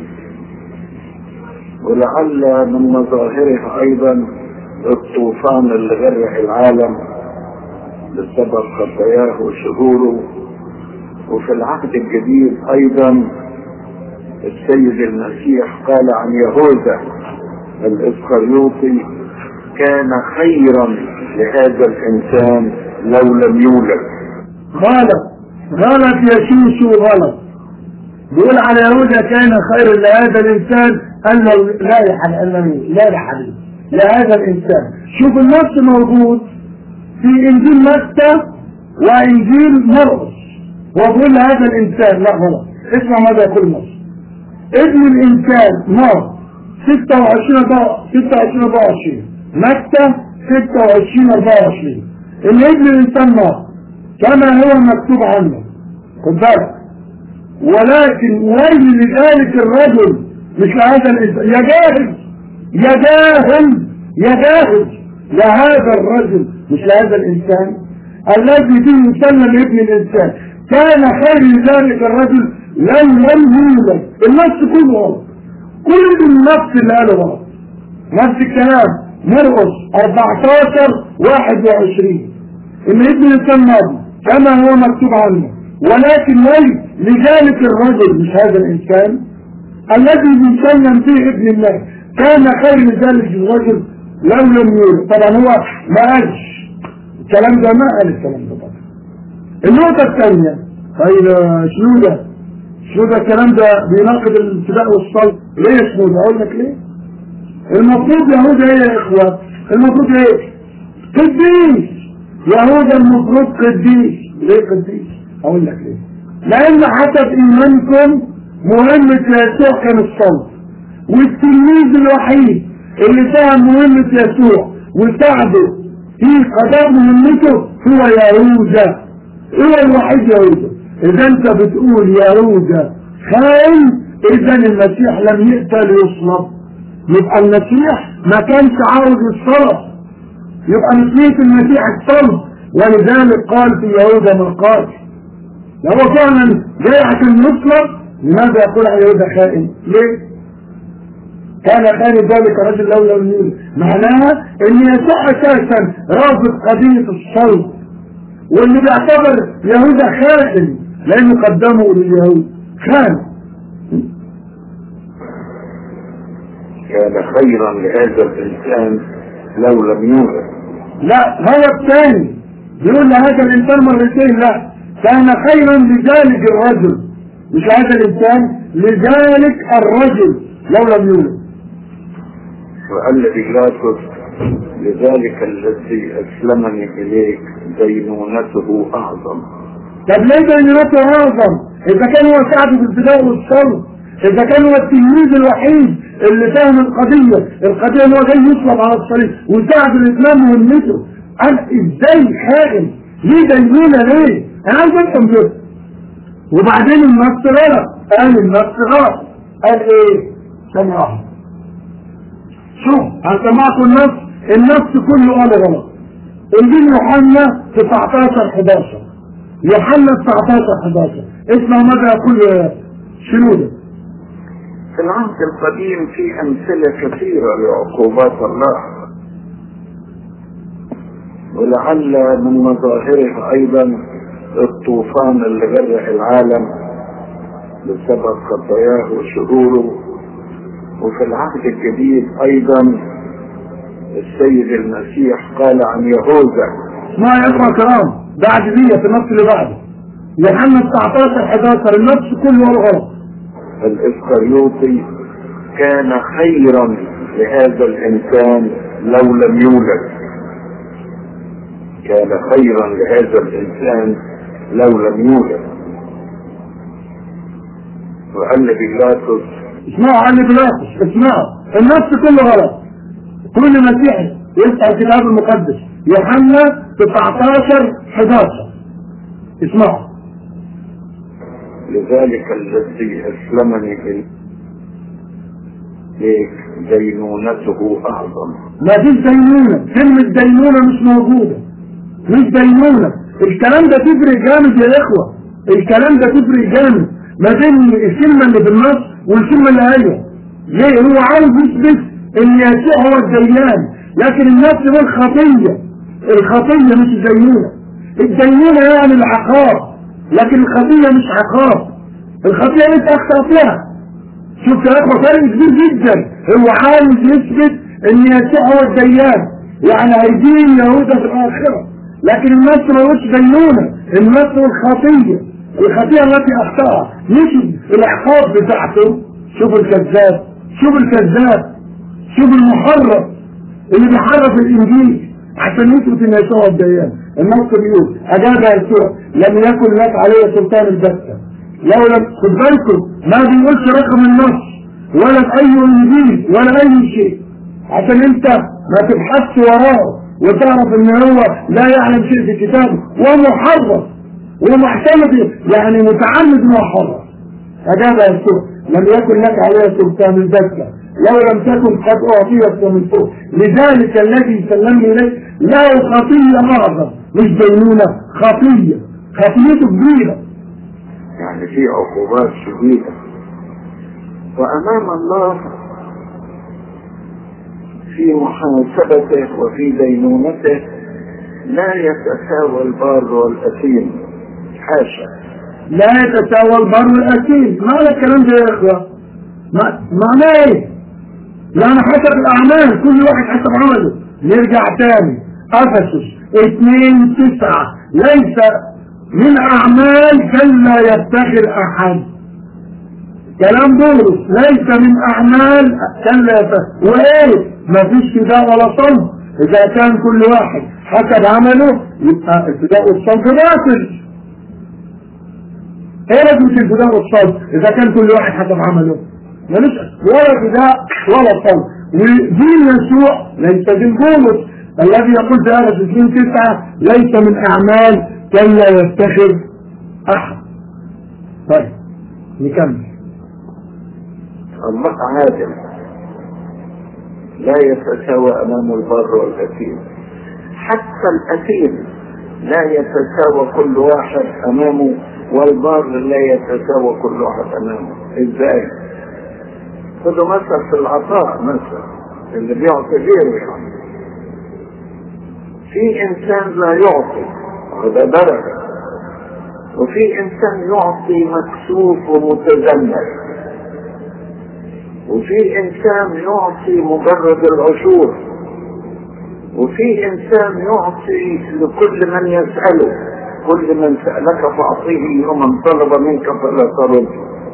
ولعل من مظاهره ايضا الطوفان اللي غرق العالم بسبب خطاياه وشروره. وفي العهد الجديد ايضا السيد المسيح قال عن يهوذا الاسخريوطي كان خيرا لهذا الانسان لو لم يولد. غلط غلط يا شوشو غلط. بيقول على يهوذا كان خيرا لهذا الانسان انه لا يحل لا يحل لهذا الانسان. شوف النص موجود في انجيل متى وانجيل مرقس، وبقول هذا الانسان لا غلط. اسمع ماذا يقول النص. ابن الانسان نار ستة وعشرين أربعة وعشرين متى ستة وعشرين أربعة وعشرين. ان ابن الانسان نار كما هو مكتوب عنه. خد بالك. ولكن ويل لذلك الرجل مش لهذا الانسان. يا جاهل يا جاهل يا جاهل لهذا الرجل مش لهذا الانسان الذي به يسلم ابن الانسان كان خير لذلك الرجل لن لم يولد. النص كله غلط. كل النص اللي قاله غلط. نفس الكلام مرقس أربعتاشر واحد وعشرين ان ابن الانسان ماضي كما هو مكتوب عنه، ولكن ويل لذلك الرجل مش هذا الانسان الذي يسلم فيه ابن الله كان خير لذلك الرجل لو لم يولد. طبعا هو ما قالش الكلام ده، ما قال الكلام ده. طبعا النقطة الثانية طيب شنو ده؟ شنو ده الكلام ده بيناقض الابتداء والصلب. ليه شنو ده؟ اقول لك ليه. المفروض يهوذا ايه يا اخوة؟ المفروض ايه؟ قديس. يهوذا المفروض قديس. ليه قديس؟ اقول لك ليه. لان حسب ايمانكم مهمة يسوع كان الصلب، والتلميذ الوحيد اللي فهم مهمة يسوع وساعده في قضاء مهمته هو يهوذا. هو الوحيد يهوذا. اذا انت بتقول يهوذا خاين اذا المسيح لم يقتل يصلب، يبقى المسيح ما كانش عاوز الصلب، يبقى نسيت المسيح الصلب. ولذلك قال في يهوذا من قال لو هو فعلا جاي عشان يصلب لماذا يقول عن يهوذا خائن؟ ليه؟ كان خائن ذلك الرجل لو لم يولد. معناها ان يسوع اساسا رافض قضيه الصلب، واللي بيعتبر يهوذا خائن لانه قدمه لليهود خان. كان خيرا لهذا الانسان لو لم يولد. لا هو الثاني بيقول لهذا الانسان مرتين. لا كان خيرا لذلك الرجل مش هذا الانسان، لذلك الرجل لو لم يولد. وقال بيلاطس لذلك الذي اسلمني اليك دينونته اعظم. طب ليه دينونته اعظم؟ اذا كان هو ساعده في الابتداء والصلب، اذا كان هو التلميذ الوحيد اللي فاهم القضيه، القضيه ان هو جاي يصلب على الصليب وساعد الاسلام مهمته. انا ازاي خائن؟ ليه دينونة ليه؟ انا عايز افهم كده. وبعدين النص غلط، قال النص غلط، قال ايه؟ ثانية واحدة شوف هسمعكم النص، النص كله قال غلط. انجيل يوحنا تسعتاشر حداشر، يوحنا تسعتاشر حداشر، اسمع ماذا يقول شنودة. في العهد القديم في أمثلة كثيرة لعقوبات الله، ولعل من مظاهرها أيضا الطوفان اللي غرق العالم بسبب خطاياه وشروره. وفي العهد الجديد أيضا السيد المسيح قال عن يهوذا. ما يا إخوة الكرام بعد دي في النص اللي بعده يوحنا تسعتاشر حداشر النص كله غلط. الإسخريوطي كان خيرا لهذا الإنسان لو لم يولد، كان خيرا لهذا الإنسان لو لم يولد. وقال لبيلاطس اسمعوا قال لبيلاطس اسمعوا النص كله غلط. كل مسيحي يفتح الكتاب المقدس يوحنا تسعتاشر حداشر اسمعوا. لذلك الذي أسلمني إليك دينونته أعظم. ما فيش دينونة، كلمة دينونة مش موجودة، مش دينونة. الكلام ده تفرق جامد يا إخوة، الكلام ده تفرق جامد ما بين الكلمة اللي بالنص والكلمة اللي هي. ليه؟ هو عاوز يثبت إن يسوع هو الديان، لكن النص هو الخطية، الخطية مش الدينونة. الدينونة يعني العقاب، لكن الخطية مش عقاب، الخطية انت اخطأت فيها. شوف يا اخوة فرق كبير جدا. هو عاوز يثبت ان يسوع هو الديان، يعني هيدين يهوذا في الاخرة، لكن النص ما هوش دينونة، النص هو الخطية، الخطية التي اخطأها مش العقاب بتاعته. شوف الكذاب، شوف الكذاب، شوف المحرف اللي بيحرف الانجيل عشان يثبت ان يسوع هو الديان. النص بيقول اجاب يسوع لم يكن لك عليه سلطان البتة. لو لم خد بالكم ما بيقولش رقم النص ولا في اي انجيل ولا اي شيء، عشان انت ما تبحثش وراه وتعرف ان هو لا يعلم شيء في كتابه ومحرف ومحتمل يعني متعمد محرف. اجاب يسوع لم يكن لك عليه سلطان البتة لو لم تكن قد اعطيت من فوق، لذلك الذي سلمني اليه له خطية اعظم، مش دينونة، خطية، خطيته كبيرة، يعني في عقوبات شديدة. وأمام الله في محاسبته وفي دينونته لا يتساوى البار والأثيم، حاشا. لا يتساوى البار والأثيم. معنى الكلام ده يا إخوة؟ معناه إيه؟ يعني حسب الأعمال، كل واحد حسب عمله. نرجع تاني أفسس اثنين تسعة، ليس من أعمال كلا يفتخر أحد. كلام بولس ليس من أعمال كلا يفتخر. وإيه؟ مفيش فداء ولا صلب. إذا كان كل واحد حسب عمله يبقى الفداء والصلب باطل. إيه لازمة الفداء والصلب إذا كان كل واحد حسب عمله؟ ملوش ولا فداء ولا صلب. ودين يسوع ليس دين بولس الذي يقول في آية اثنين تسعة ليس من أعمال كلا يفتخر أحد. طيب نكمل. الله عادل لا يتساوى أمام البر والأثيم، حتى الأثيم لا يتساوى كل واحد أمامه، والبر لا يتساوى كل واحد أمامه. إزاي؟ خذوا مثل في العطاء، مثل اللي بيعطي غيره. يعني في إنسان لا يعطي وده درجة، وفي إنسان يعطي مكسوف ومتذمر، وفي إنسان يعطي مجرد العشور، وفي إنسان يعطي لكل من يسأله، كل من سألك فأعطيه ومن طلب منك فلا ترد.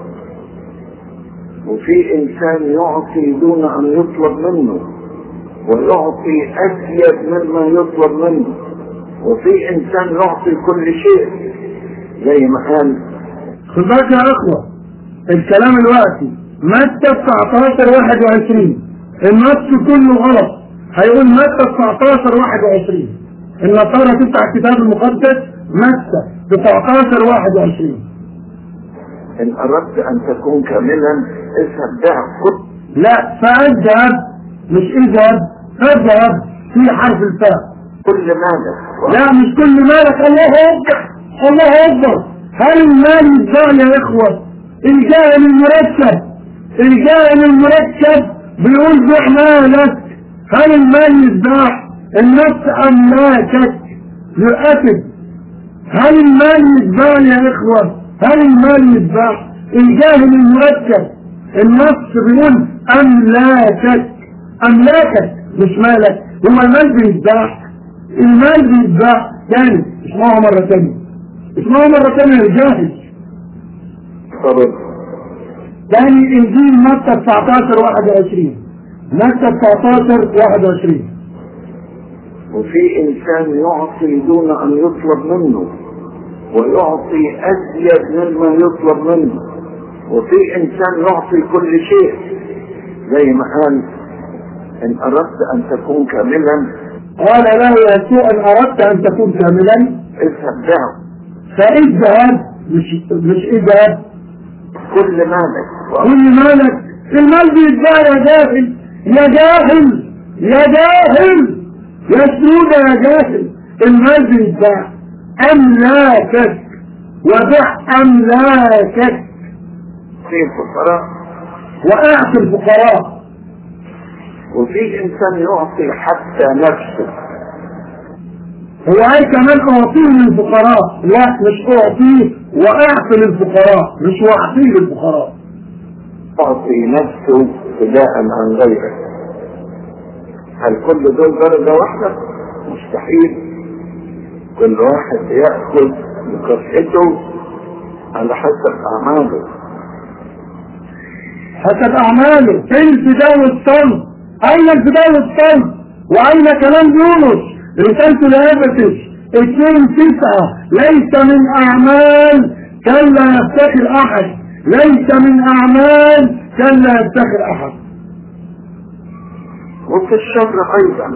وفي إنسان يعطي دون أن يطلب منه ويعطي أزيد مما يطلب منه، وفي إنسان يعطي كل شيء زي ما قال. خد بالك يا أخوة الكلام الوقتي متى تسعتاشر واحد وعشرين النص كله غلط. هيقول متى تسعتاشر واحد وعشرين النصارى تفتح الكتاب المقدس متى تسعتاشر واحد وعشرين. إن أردت أن تكون كاملا اذهب بيع كل. لا، فاذهب مش اذهب، فاذهب في حرف الفاء. كل مالك. لا مش كل مالك. الله أكبر الله أكبر. هل المال يتباع يا إخوة؟ الجاهل المركب الجاهل المركب بيقول بيع مالك. هل المال يتباع؟ النفس أملاكك للأسف. هل المال يتباع يا إخوة؟ هل المال يتباع؟ الجاهل المركب النص بيقول أملاكك أملاكك مش مالك. هو المال بيتباع؟ المال بيتباع. تاني اسمعوا مرة تانية اسمعوا مرة تانية الجاهل. تاني إنجيل متى تسعتاشر واحد وعشرين. متى تسعتاشر واحد وعشرين. وفي إنسان يعطي دون أن يطلب منه ويعطي أزيد مما يطلب منه، وفي إنسان يعطي كل شيء زي ما قال إن أردت أن تكون كاملا. قال له يسوع إن أردت أن تكون كاملا اذهب بيع. فاذهب مش مش اذهب كل مالك. كل مالك. المال بيتباع يا جاهل يا جاهل يا جاهل يا سودة يا جاهل. المال بيتباع. أملاكك وبيع أملاكك. في الفقراء وأعطي الفقراء. وفي إنسان يعطي حتى نفسه. هو عايز كمان أعطيه للفقراء. لا مش أعطيه وأعطي للفقراء مش وأعطيه للفقراء. أعطي نفسه فداء عن غيره. هل كل دول درجة واحدة؟ مستحيل. كل واحد يأخذ بكفته على حسب أعماله. حسب أعماله. فين الفداء والصمت؟ أين الفداء والصمت؟ وأين كلام يونس رسالته لأفسس اثنين تسعة؟ ليس من أعمال كان لا يفتخر أحد. ليس من أعمال كان لا يفتخر أحد. وفي الشر أيضا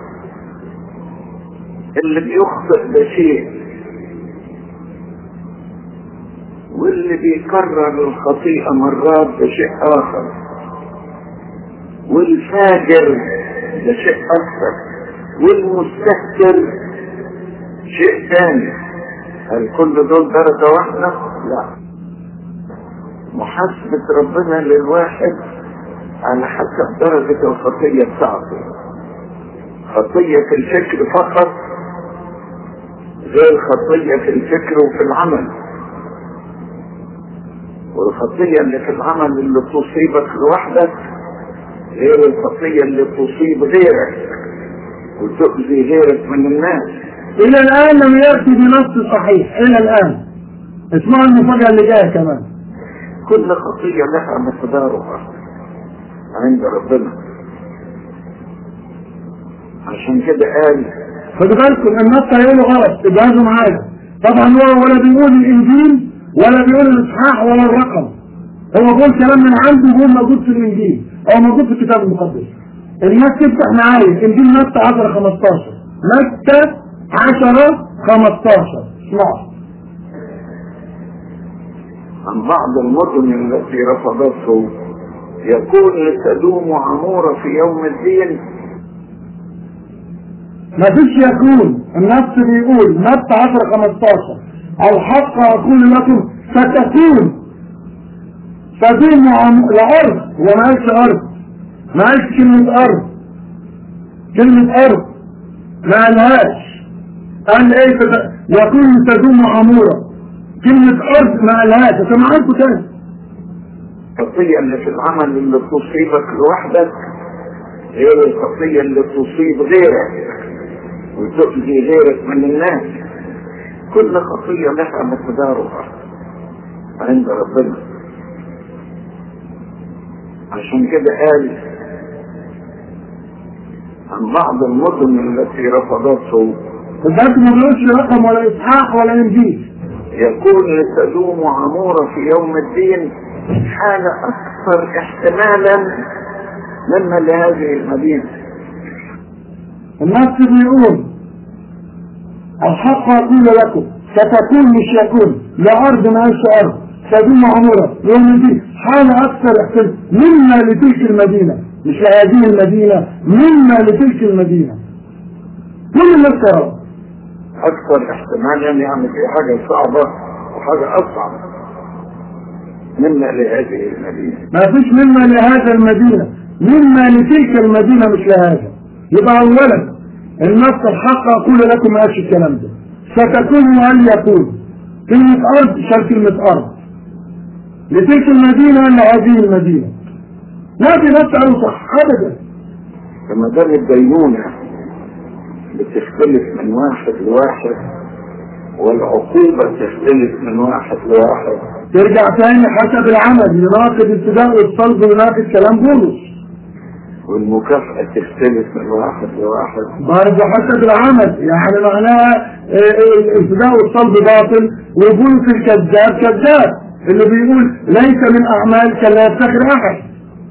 اللي بيخطئ بشيء واللي بيكرر الخطيئة مرات بشيء آخر والفاجر بشيء أكثر والمستهتر شيء ثاني. هل كل دول درجة واحدة؟ لا. محاسبة ربنا للواحد على حسب درجة الخطية بتاعته. خطية في الفكر فقط غير خطية في الفكر وفي العمل. والخطية اللي في العمل اللي تصيبك لوحدك غير الخطية اللي تصيب غيرك وتؤذي غيرك من الناس. إلى الآن لم يأتي بنص صحيح. إلى الآن اسمعوا المفاجأة اللي جاية كمان. كل خطية لها مقدارها عند ربنا. عشان كده قال خدوا بالكم النص هيقولوا غلط ابعدوا معايا. طبعا هو ولا بيقول الإنجيل ولا بيقول الإصحاح ولا الرقم. هو بيقول كلام من عنده بيقول موجود في الإنجيل أو موجود في الكتاب المقدس. الناس تفتح معايا إنجيل متى عشرة خمستاشر. متى عشرة خمستاشر. اسمعوا. عن بعض المدن التي رفضته يكون لسدوم وعمورة في يوم الدين. ما فيش يكون. النص بيقول متى عشرة خمستاشر الحق أقول لكم ستكون سدوم وعمورة. الأرض وما قالش أرض. ما قالش كلمة أرض. كلمة أرض ما قالهاش. قال إيه يكون سدوم وعمورة. كلمة أرض ما قالهاش. سمعتكم تاني. الخطية اللي في العمل اللي تصيبك لوحدك غير الخطية اللي تصيب غيرك وتؤذي غيرك من الناس. كل خطية لها مقدارها عند ربنا. عشان كده قال عن بعض المدن التي رفضته. فذلك ما بيقولش رقم ولا إصحاح ولا إنجيل. يكون لسدوم وعمورة في يوم الدين حالة أكثر احتمالا مما لهذه المدينة. النص بيقول الحق أقول لكم ستكون مش يكون لا أرض ما أنش أرض سدوم عمرة يوم دي حال أكثر احتمال مما لتلك المدينة، مش لهذه المدينة، مما لتلك المدينة. كل الناس ترى أكثر احتمالا يعني في حاجة صعبة وحاجة أصعب مما لهذه المدينة. ما فيش مما لهذا المدينة، مما لتلك المدينة مش لهذا. يبقى أولا النص الحق أقول لكم ما قالش الكلام ده، ستكون وأن يكون كلمة أرض شال كلمة أرض لتلك المدينة لهذه المدينة. لا في نفس صح أبدا. لما دام الدينونة بتختلف من واحد لواحد والعقوبة تختلف من واحد لواحد، ترجع تاني حسب العمل يناقض الابتداء والصلب ويناقض كلام بولس. والمكافأة تختلف من واحد لواحد برضه حسب العمل، يعني معناها الابتداء والصلب باطل وبولس الكذاب كذاب اللي بيقول ليس من أعمال كلا يفتخر أحد.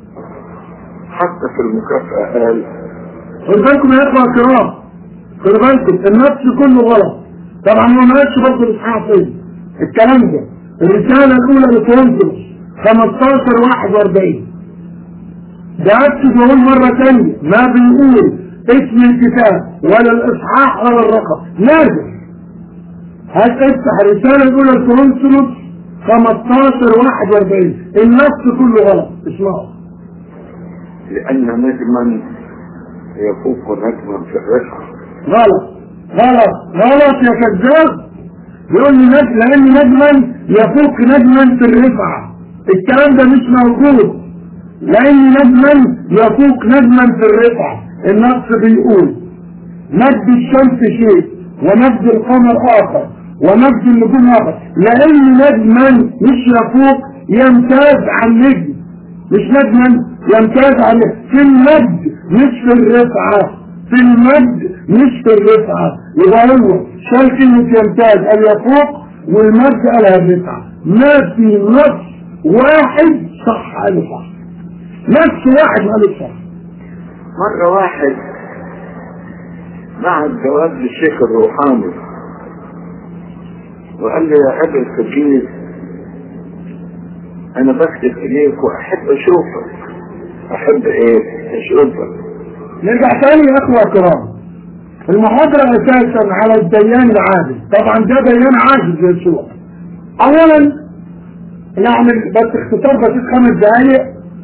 حتى في المكافأة قال خد بالكم يا إخوة الكرام، خد بالكم النفس كله غلط. طبعا هو ما قالش برضه الإصحاح فين الكلام ده. الرسالة الأولى لكورنثوس خمستاشر واحد وأربعين ده أكتب وأقول مرة ثانية ما بنقول اسم الكتاب ولا الإصحاح ولا الرقم، لازم هتفتح الرسالة الأولى لكورنثوس خمستاشر واحد وأربعين النفس كله غلط. اسمعوا، لأن نجما يفوق نجما في الرفعة. غلط غلط غلط يا كذاب. بيقول لي نجم لأن نجما يفوق نجما في الرفعة، الكلام ده مش موجود. لأن نجما يفوق نجما في الرفعة، النص بيقول مجد الشمس شيء ومجد القمر آخر ومجد النجوم آخر، لأن نجما مش يفوق يمتاز عن نجم، مش نجما يمتاز عن نجم في المجد مش في الرفعة، في المجد مش في الرفعة. يبقى هو شال كلمة يمتاز قال يفوق والمجد قالها الرفعة. ما في نص واحد صح قال صح، نص واحد قال صح. مرة واحد بعت جواب للشيخ الروحاني وقال لي يا أبي الفقير أنا بكتب إليك وأحب أشوفك. أحب إيه؟ أشوفك. نرجع تاني يا اخوة الكرام، المحاضرة اساسا على الديان العادل. طبعا ده ديان عاجز يسوع. اولا نعمل بس اختصار بسيط خمس دقايق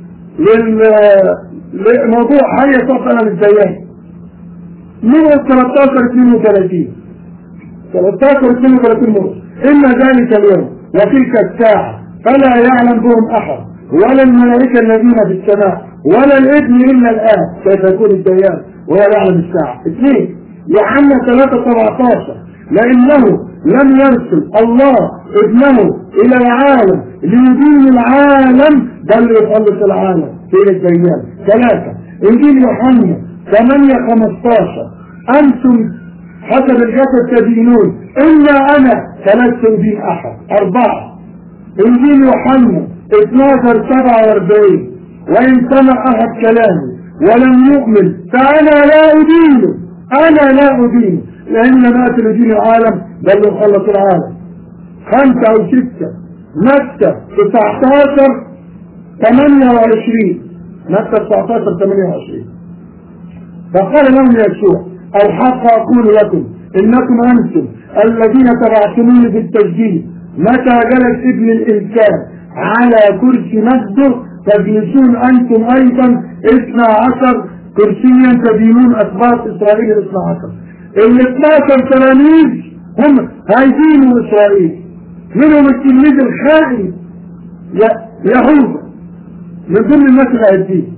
لموضوع هي صفنا للديان من ثلاثة عشر اثنين وثلاثين ثلاثة عشر اثنين وثلاثين مرة. إن ذلك اليوم وتلك الساعة فلا يعلم بهم أحد ولا الملائكة الذين في السماء ولا الابن إلا الآن كيف يكون الديان ولا يعلم الساعة. اثنين يوحنا ثلاثة سبعة عشر لأنه لم يرسل الله ابنه إلى العالم ليدين العالم بل يخلص العالم في الديان. ثلاثة إنجيل يوحنا ثمانية خمستاشر أنتم حسب الجسد تدينون إلا أنا فلست أدين أحد. أربعة إنجيل يوحنا اثناشر سبعة وأربعين وإن سمع أحد كلامي ولم يؤمن فأنا لا أدينه، أنا لا أدينه لأن نأتي لدين العالم بل يخلص العالم. خمسة أو ستة متى تسعة عشر ثمانية وعشرين متى تسعة عشر ثمانية وعشرين فقال لهم يسوع الحق أقول لكم إنكم أنتم الذين تبعتموني في التسجيل متى جلس ابن الإنسان على كرسي مجده تجلسون أنتم أيضا اثنا عشر كرسيا تدينون أسباط إسرائيل الاثنى عشر. الاثنى عشر تلاميذ هم هيدينوا إسرائيل، منهم التلميذ الخائن يهوذا من ضمن الناس اللي هيدين.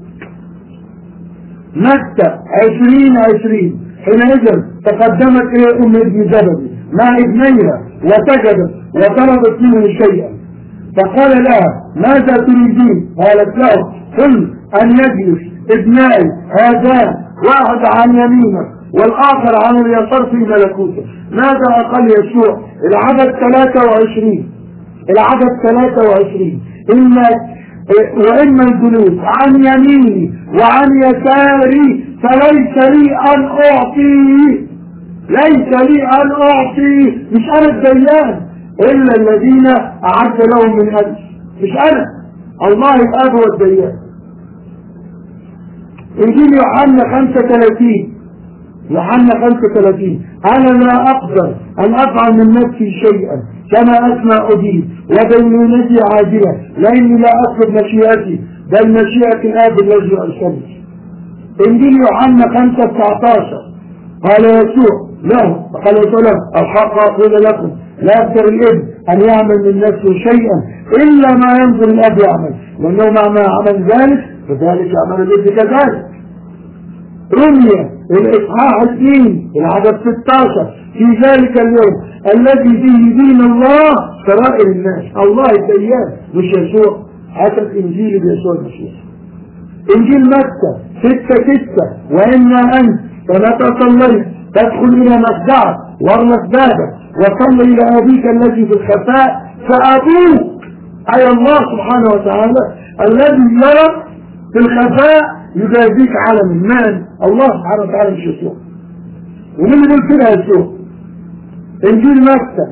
متى عشرين عشرين حينئذ تقدمت إلى أم ابن زبدي مع ابنيها وسجدت وطلبت منه شيئا فقال لها ماذا تريدين؟ قالت له قل أن يجلس ابنائي هذان واحد عن يمينك والآخر عن اليسار في ملكوته. ماذا أقل يسوع؟ العدد ثلاثة وعشرين العدد ثلاثة وعشرين إن وإما الجلوس عن يميني وعن يساري فليس لي أن أعطيه ليس لي ان اعطي، مش انا الديان، الا الذين اعد لهم من اجل، مش انا، الله الاب هو الديان. انجيل يوحنا خمسة وثلاثين، يوحنا خمسة وثلاثين، انا لا اقدر ان افعل من نفسي شيئا كما اسمع اجيب ودينونتي عاجله، لاني لا اطلب مشيئتي بل مشيئه الاب الذي ارسلني. انجيل يوحنا خمسة تسعة عشر، قال يسوع له قال يسوع له الحق اقول لكم لا يقدر الابن ان يعمل من نفسه شيئا الا ما ينظر الاب يعمل، لانه مع ما عمل ذلك فذلك يعمل الابن كذلك. رمية الاصحاح اثنين العدد ستة عشر، في ذلك اليوم الذي فيه دين الله سرائر الناس، الله الديان مش يسوع، حسب انجيل بيسوع المسيح. انجيل متى ستة ستة، واما انت فمتى صليت تدخل الى مخدعك واغلق بابك وصل الى ابيك الذي في الخفاء فابوك، اي الله سبحانه وتعالى الذي يرى في الخفاء يجازيك على من الله سبحانه وتعالى مش يسوع. ومن يقول كده يسوع؟ انجيل متى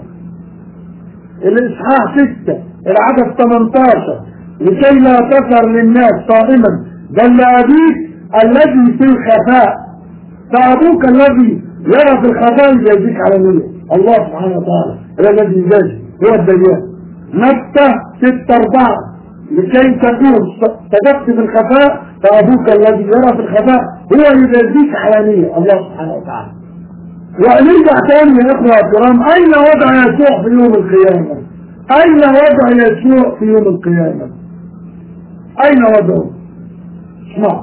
الاصحاح ستة العدد ثمانية عشر، لكي لا تظهر للناس صائما بل لأبيك الذي في الخفاء، فأبوك الذي يرى في الخفاء يجازيك على نية، الله سبحانه وتعالى الذي يجازي هو الديان. متى ستة أربعة، لكي تكون صدقت في الخفاء فأبوك الذي يرى في الخفاء هو يجازيك على نية، الله سبحانه وتعالى. ونرجع تاني يا اخوة الكرام، اين وضع يسوع في يوم القيامة؟ اين وضع يسوع في يوم القيامة؟ اين وضعه؟ اسمع،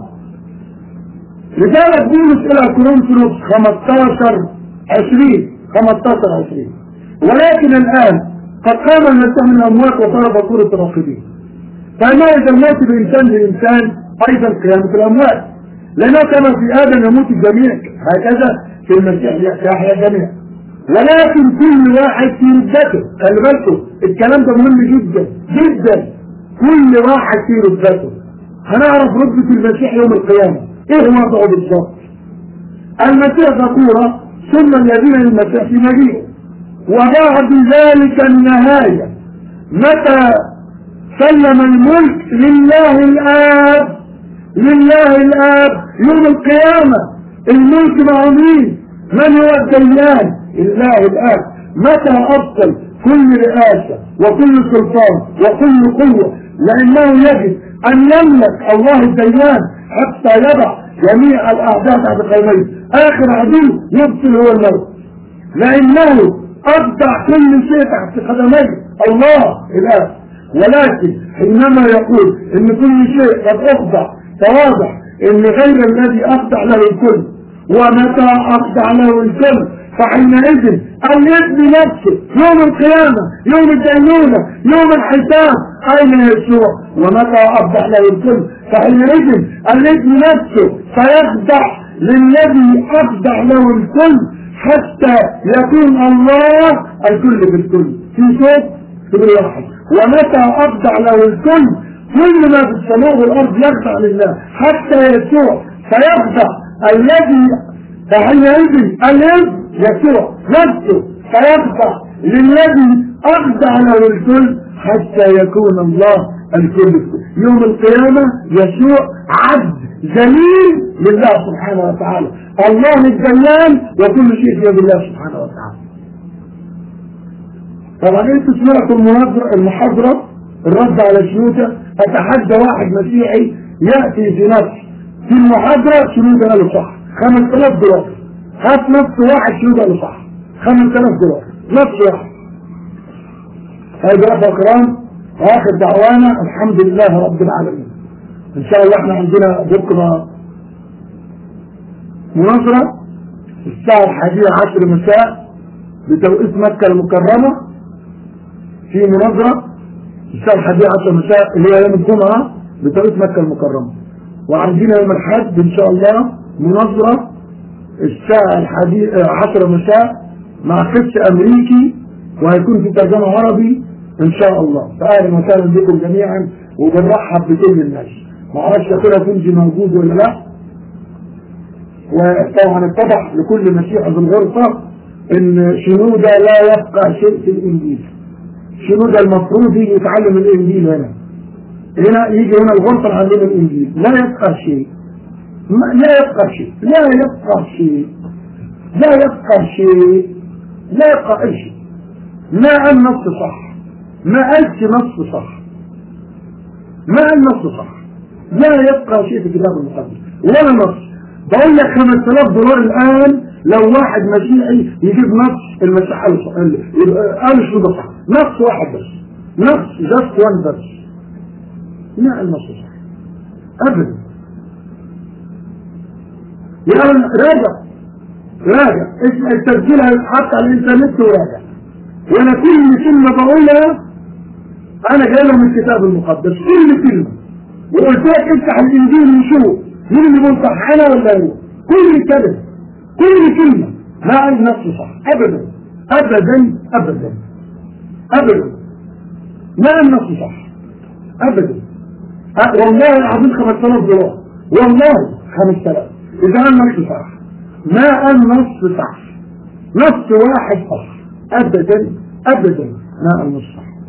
رسالة بولس الى كورنثوس خمستاشر عشرين خمستاشر عشرين، ولكن الان قد قام المسيح من الاموات وطلب صورة الراقدين، فما اذا الموت بانسان لانسان ايضا قيامة الاموات، لانه كما في ادم يموت الجميع هكذا في المسيح يحيى الجميع، ولكن كل واحد في رتبته. خلي بالكم الكلام ده مهم جدا جدا، كل واحد في رتبته. هنعرف رتبة المسيح يوم القيامة ايه وضعه بالظبط. المسيح ذكورة، ثم الذين للمسيح في مجيئه، وبعد ذلك النهاية متى سلم الملك لله الآب، لله الآب يوم القيامة. الملك مع مين؟ من هو الديان؟ الله الآب. متى أبطل كل رئاسة وكل سلطان وكل قوة، لأنه يجب أن يملك الله الديان حتى يضع جميع الأعداء تحت قدميه. آخر عدو يبطل هو الموت، لأنه أبدع كل شيء تحت قدميه الله الآب. ولكن حينما يقول إن كل شيء قد أخضع، فواضح إن غير الذي أخضع له الكل. ومتى أخضع له الكل فحينئذ الابن نفسه يوم القيامة، يوم الدينونة، يوم الحساب أين يسوع؟ ومتى أخضع له الكل فحينئذ الابن نفسه سيخضع للذي أخضع له الكل حتى يكون الله الكل بالكل. في صوت في واحد. ومتى أخضع له الكل، كل ما في السماء والأرض يخضع لله حتى يسوع سيخضع الذي فحينئذ الابن يسوع نفسه سيخضع للذي أخضع له الكل حتى يكون الله الكل. يوم القيامة يسوع عبد ذليل لله سبحانه وتعالى، الله الديان وكل شيء في يد الله سبحانه وتعالى. طبعا انتوا سمعتوا المحاضرة المحاضرة الرد على شنودة. اتحدى واحد مسيحي يأتي في نفس في المحاضرة شنودة قالوا صح خمس آلاف دولار، هات نفس واحد شنودة قالوا صح خمس آلاف دولار نفس واحد. هذا أخوة كرام، آخر دعوانا الحمد لله رب العالمين. إن شاء الله احنا عندنا بكرة مناظرة الساعة الحادية عشر مساء بتوقيت مكة المكرمة، في مناظرة الساعة الحادية عشر مساء اللي هي يوم الجمعة بتوقيت مكة المكرمة. وعندنا يوم الحد إن شاء الله مناظرة الساعة الحادية عشر مساء مع قس أمريكي، وهيكون في ترجمة عربي إن شاء الله. فأهلا وسهلا بكم جميعا، وبنرحب بكل الناس. معرفش يا ترى كنت موجود ولا لا. وطبعا اتضح لكل مسيحي بالغرفة ان شنودة لا يفقه شيء في الانجيل. شنودة المفروض يجي يتعلم الانجيل هنا هنا يجي هنا الغرفة يعلم الانجيل، لا يفقه شيء، لا يفقه شيء، لا يفقه شيء، لا يفقه شيء، لا يفقه اي شيء. ما قال نص صح، ما قالش نص صح، ما قال نص صح، لا يفقه شيء في الكتاب المقدس ولا نص. بقول لك خمسة آلاف دولار الآن لو واحد مسيحي يجيب نص المسيح قال شو ده صح، نص واحد بس، نص just one بس، لا النص صح أبدا. يعني راجع راجع التسجيل هيتحط على الإنترنت وراجع، وأنا كل كلمة بقولها أنا جايبها من الكتاب المقدس كل كلمة، وقلت لك افتح الإنجيل وشوف مين اللي بيقول صح انا ولا هو. كل كلمه كل كلمه ما قال نفسه صح ابدا ابدا ابدا ابدا، ما قال نفسه صح ابدا. أه والله العظيم خمسة آلاف دولار، والله خمسة آلاف اذا قال نفسه صح، ما قال نص صح، نص واحد صح ابدا ابدا ما قال نص صح.